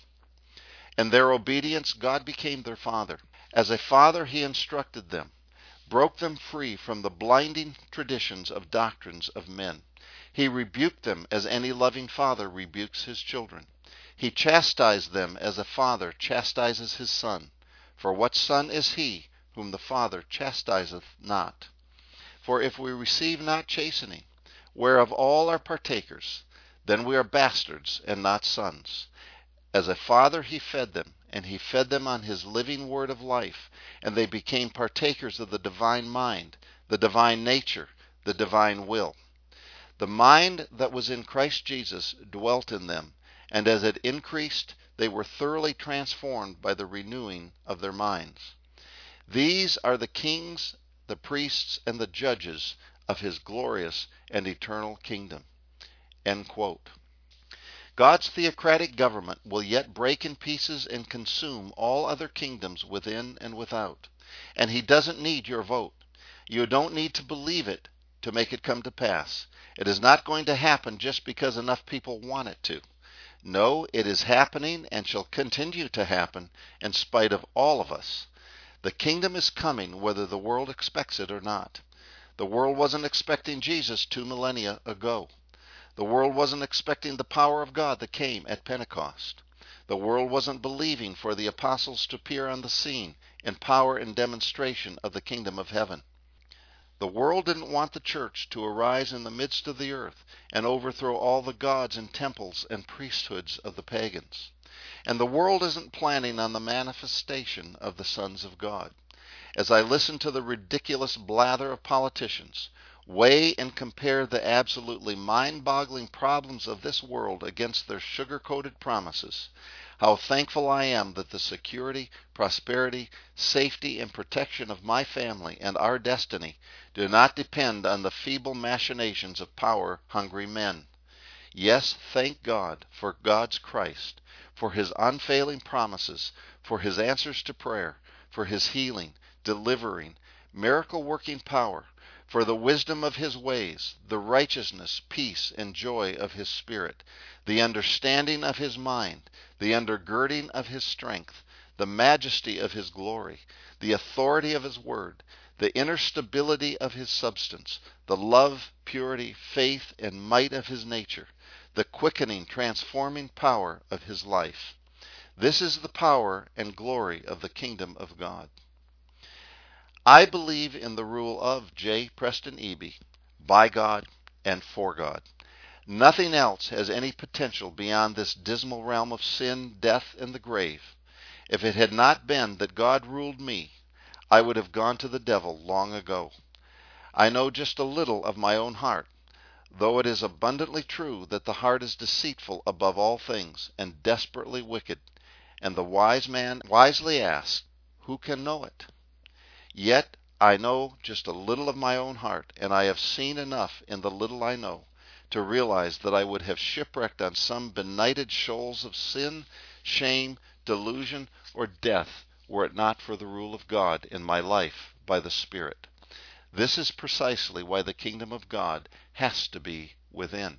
And their obedience God became their father. As a father he instructed them, broke them free from the blinding traditions of doctrines of men. He rebuked them as any loving father rebukes his children. He chastised them as a father chastises his son. For what son is he whom the Father chastiseth not? For if we receive not chastening, whereof all are partakers, then we are bastards and not sons. As a father he fed them, and he fed them on his living word of life, and they became partakers of the divine mind, the divine nature, the divine will. The mind that was in Christ Jesus dwelt in them, and as it increased, they were thoroughly transformed by the renewing of their minds. These are the kings, the priests, and the judges of his glorious and eternal kingdom. End quote. God's theocratic government will yet break in pieces and consume all other kingdoms within and without. And he doesn't need your vote. You don't need to believe it to make it come to pass. It is not going to happen just because enough people want it to. No, it is happening and shall continue to happen in spite of all of us. The kingdom is coming whether the world expects it or not. The world wasn't expecting Jesus 2 millennia ago. The world wasn't expecting the power of God that came at Pentecost. The world wasn't believing for the apostles to appear on the scene in power and demonstration of the kingdom of heaven. The world didn't want the church to arise in the midst of the earth and overthrow all the gods and temples and priesthoods of the pagans. And the world isn't planning on the manifestation of the sons of God. As I listen to the ridiculous blather of politicians, weigh and compare the absolutely mind-boggling problems of this world against their sugar-coated promises, how thankful I am that the security, prosperity, safety, and protection of my family and our destiny do not depend on the feeble machinations of power-hungry men. Yes, thank God for God's Christ, for His unfailing promises, for His answers to prayer, for His healing, delivering, miracle-working power, for the wisdom of His ways, the righteousness, peace, and joy of His Spirit, the understanding of His mind, the undergirding of His strength, the majesty of His glory, the authority of His word, the inner stability of His substance, the love, purity, faith, and might of His nature, the quickening, transforming power of His life. This is the power and glory of the kingdom of God. I believe in the rule of J. Preston Eby, by God and for God. Nothing else has any potential beyond this dismal realm of sin, death, and the grave. If it had not been that God ruled me, I would have gone to the devil long ago. I know just a little of my own heart, though it is abundantly true that the heart is deceitful above all things and desperately wicked. And the wise man wisely asked, who can know it? Yet I know just a little of my own heart, and I have seen enough in the little I know to realize that I would have shipwrecked on some benighted shoals of sin, shame, delusion, or death were it not for the rule of God in my life by the Spirit. This is precisely why the kingdom of God has to be within.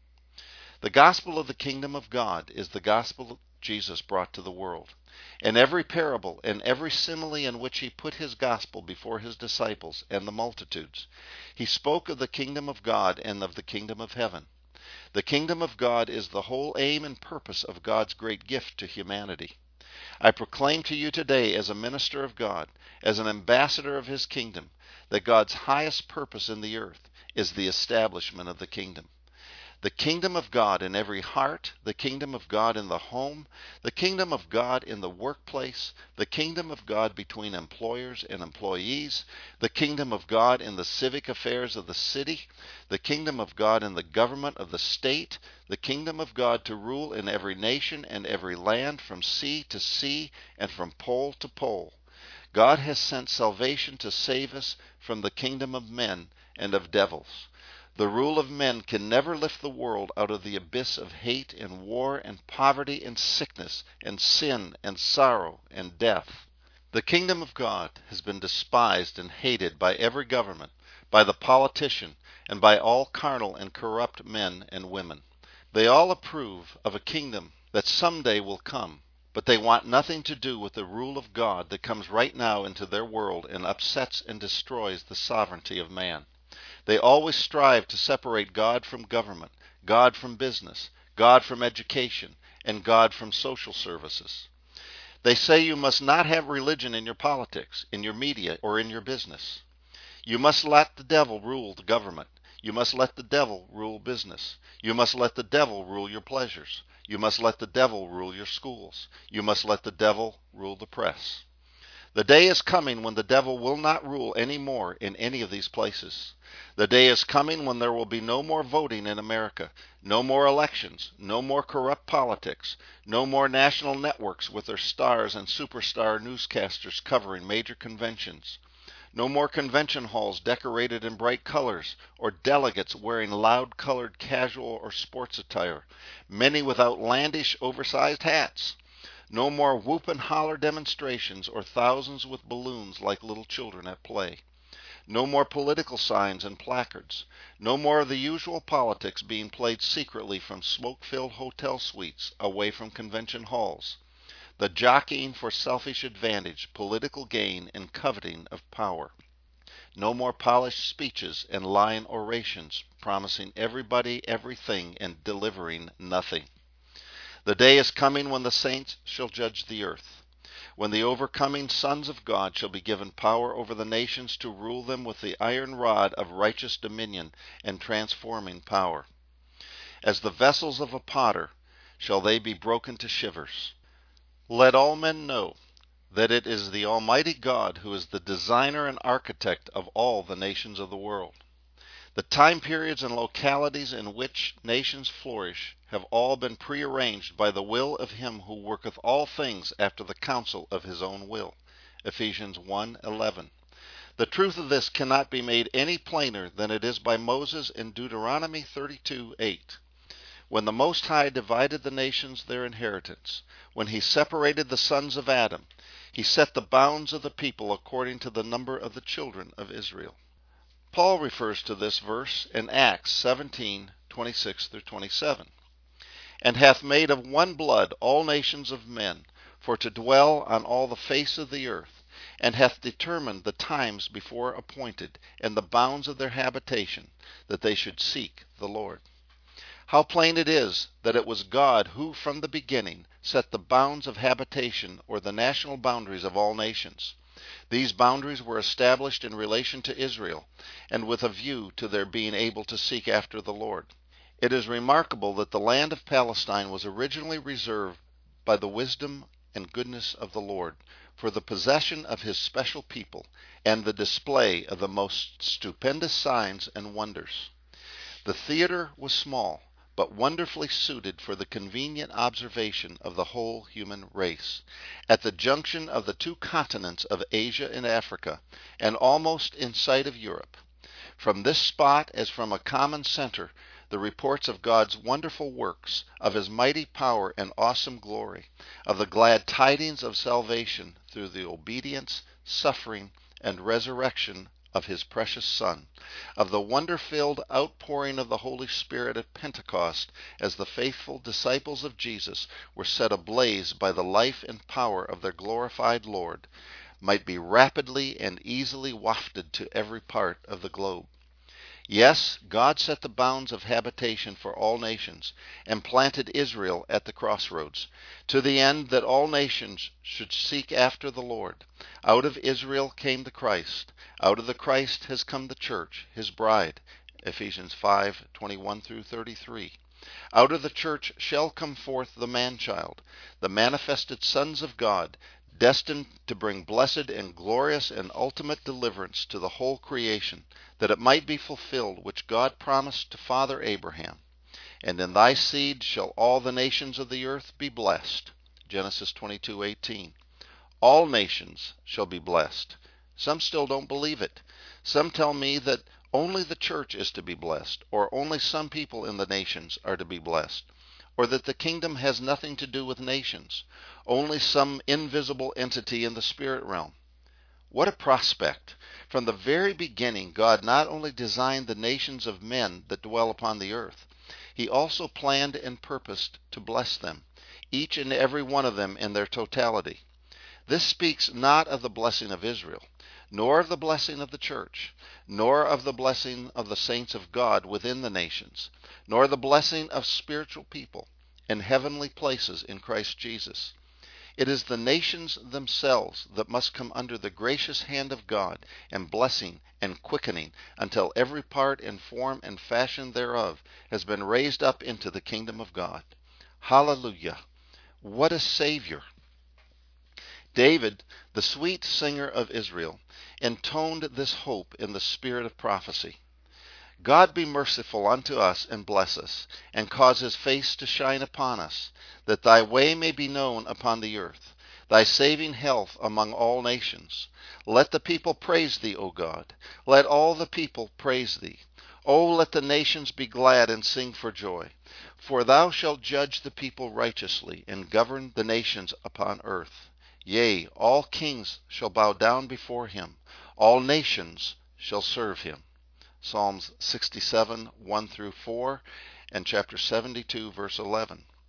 The gospel of the kingdom of God is the gospel Jesus brought to the world. In every parable and every simile in which He put His gospel before His disciples and the multitudes, He spoke of the kingdom of God and of the kingdom of heaven. The kingdom of God is the whole aim and purpose of God's great gift to humanity. I proclaim to you today as a minister of God, as an ambassador of His kingdom, that God's highest purpose in the earth is the establishment of the kingdom. The kingdom of God in every heart, the kingdom of God in the home, the kingdom of God in the workplace, the kingdom of God between employers and employees, the kingdom of God in the civic affairs of the city, the kingdom of God in the government of the state, the kingdom of God to rule in every nation and every land from sea to sea and from pole to pole. God has sent salvation to save us from the kingdom of men and of devils. The rule of men can never lift the world out of the abyss of hate and war and poverty and sickness and sin and sorrow and death. The kingdom of God has been despised and hated by every government, by the politician, and by all carnal and corrupt men and women. They all approve of a kingdom that someday will come, but they want nothing to do with the rule of God that comes right now into their world and upsets and destroys the sovereignty of man. They always strive to separate God from government, God from business, God from education, and God from social services. They say you must not have religion in your politics, in your media, or in your business. You must let the devil rule the government. You must let the devil rule business. You must let the devil rule your pleasures. You must let the devil rule your schools. You must let the devil rule the press. The day is coming when the devil will not rule any more in any of these places. The day is coming when there will be no more voting in America, no more elections, no more corrupt politics, no more national networks with their stars and superstar newscasters covering major conventions, no more convention halls decorated in bright colors or delegates wearing loud-colored casual or sports attire, many with outlandish oversized hats. No more whoop and holler demonstrations or thousands with balloons like little children at play. No more political signs and placards. No more of the usual politics being played secretly from smoke-filled hotel suites away from convention halls. the jockeying for selfish advantage, political gain, and coveting of power. No more polished speeches and lying orations, promising everybody everything and delivering nothing. The day is coming when the saints shall judge the earth, when the overcoming sons of God shall be given power over the nations to rule them with the iron rod of righteous dominion and transforming power. As the vessels of a potter shall they be broken to shivers. Let all men know that it is the Almighty God who is the designer and architect of all the nations of the world. The time periods and localities in which nations flourish have all been prearranged by the will of him who worketh all things after the counsel of his own will. Ephesians 1:11. The truth of this cannot be made any plainer than it is by Moses in Deuteronomy 32:8. When the Most High divided the nations their inheritance, when he separated the sons of Adam, he set the bounds of the people according to the number of the children of Israel. Paul refers to this verse in Acts 17:26-27. And hath made of one blood all nations of men, for to dwell on all the face of the earth, and hath determined the times before appointed, and the bounds of their habitation, that they should seek the Lord. How plain it is that it was God who from the beginning set the bounds of habitation, or the national boundaries of all nations. These boundaries were established in relation to Israel, and with a view to their being able to seek after the Lord. It is remarkable that the land of Palestine was originally reserved by the wisdom and goodness of the Lord for the possession of his special people and the display of the most stupendous signs and wonders. The theater was small, but wonderfully suited for the convenient observation of the whole human race, at the junction of the two continents of Asia and Africa, and almost in sight of Europe. From this spot, as from a common center, the reports of God's wonderful works, of his mighty power and awesome glory, of the glad tidings of salvation through the obedience, suffering, and resurrection of his precious Son, of the wonder-filled outpouring of the Holy Spirit at Pentecost, as the faithful disciples of Jesus were set ablaze by the life and power of their glorified Lord, might be rapidly and easily wafted to every part of the globe. Yes, God set the bounds of habitation for all nations, and planted Israel at the crossroads, to the end that all nations should seek after the Lord. Out of Israel came the Christ. Out of the Christ has come the church, his bride. Ephesians 5:21-33. Out of the church shall come forth the man-child, the manifested sons of God, destined to bring blessed and glorious and ultimate deliverance to the whole creation, that it might be fulfilled which God promised to Father Abraham. And in thy seed shall all the nations of the earth be blessed. Genesis 22:18. All nations shall be blessed. Some still don't believe it. Some tell me that only the church is to be blessed, or only some people in the nations are to be blessed, or that the kingdom has nothing to do with nations, only some invisible entity in the spirit realm. What a prospect! From the very beginning, God not only designed the nations of men that dwell upon the earth, he also planned and purposed to bless them, each and every one of them in their totality. This speaks not of the blessing of Israel, nor of the blessing of the church, nor of the blessing of the saints of God within the nations, nor the blessing of spiritual people in heavenly places in Christ Jesus. It is the nations themselves that must come under the gracious hand of God, and blessing and quickening, until every part and form and fashion thereof has been raised up into the kingdom of God. Hallelujah! What a Savior! David, the sweet singer of Israel, intoned this hope in the spirit of prophecy. God be merciful unto us, and bless us, and cause his face to shine upon us, that thy way may be known upon the earth, thy saving health among all nations. Let the people praise thee, O God. Let all the people praise thee. O let the nations be glad and sing for joy. For thou shalt judge the people righteously, and govern the nations upon earth. Yea, all kings shall bow down before him. All nations shall serve him. Psalms 67:1-4, and chapter 72, verse 11.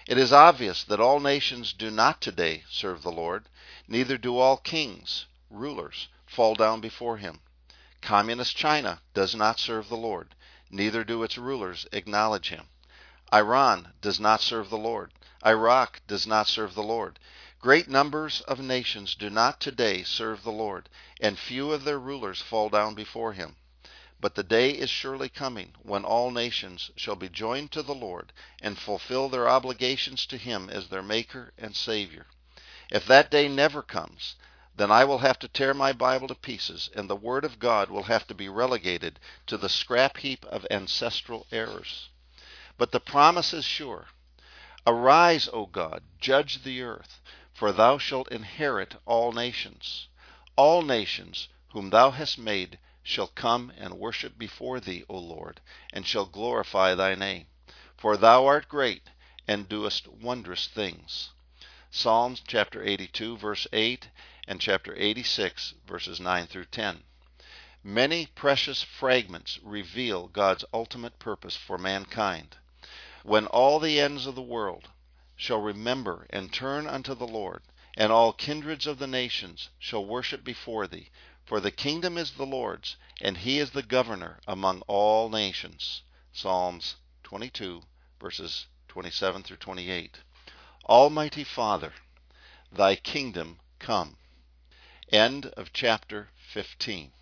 It is obvious that all nations do not today serve the Lord, neither do all kings, rulers, fall down before him. Communist China does not serve the Lord, neither do its rulers acknowledge him. Iran does not serve the Lord. Iraq does not serve the Lord. Great numbers of nations do not today serve the Lord, and few of their rulers fall down before him. But the day is surely coming when all nations shall be joined to the Lord and fulfill their obligations to him as their Maker and Savior. If that day never comes, then I will have to tear my Bible to pieces, and the Word of God will have to be relegated to the scrap heap of ancestral errors. But the promise is sure. Arise, O God, judge the earth, for thou shalt inherit all nations. All nations whom thou hast made shall come and worship before thee, O Lord, and shall glorify thy name. For thou art great, and doest wondrous things. Psalms chapter 82, verse 8, and chapter 86, verses 9 through 10. Many precious fragments reveal God's ultimate purpose for mankind. When all the ends of the world shall remember and turn unto the Lord, and all kindreds of the nations shall worship before thee, for the kingdom is the Lord's, and he is the governor among all nations. Psalms 22, verses 27 through 28. Almighty Father, thy kingdom come. End of chapter 15.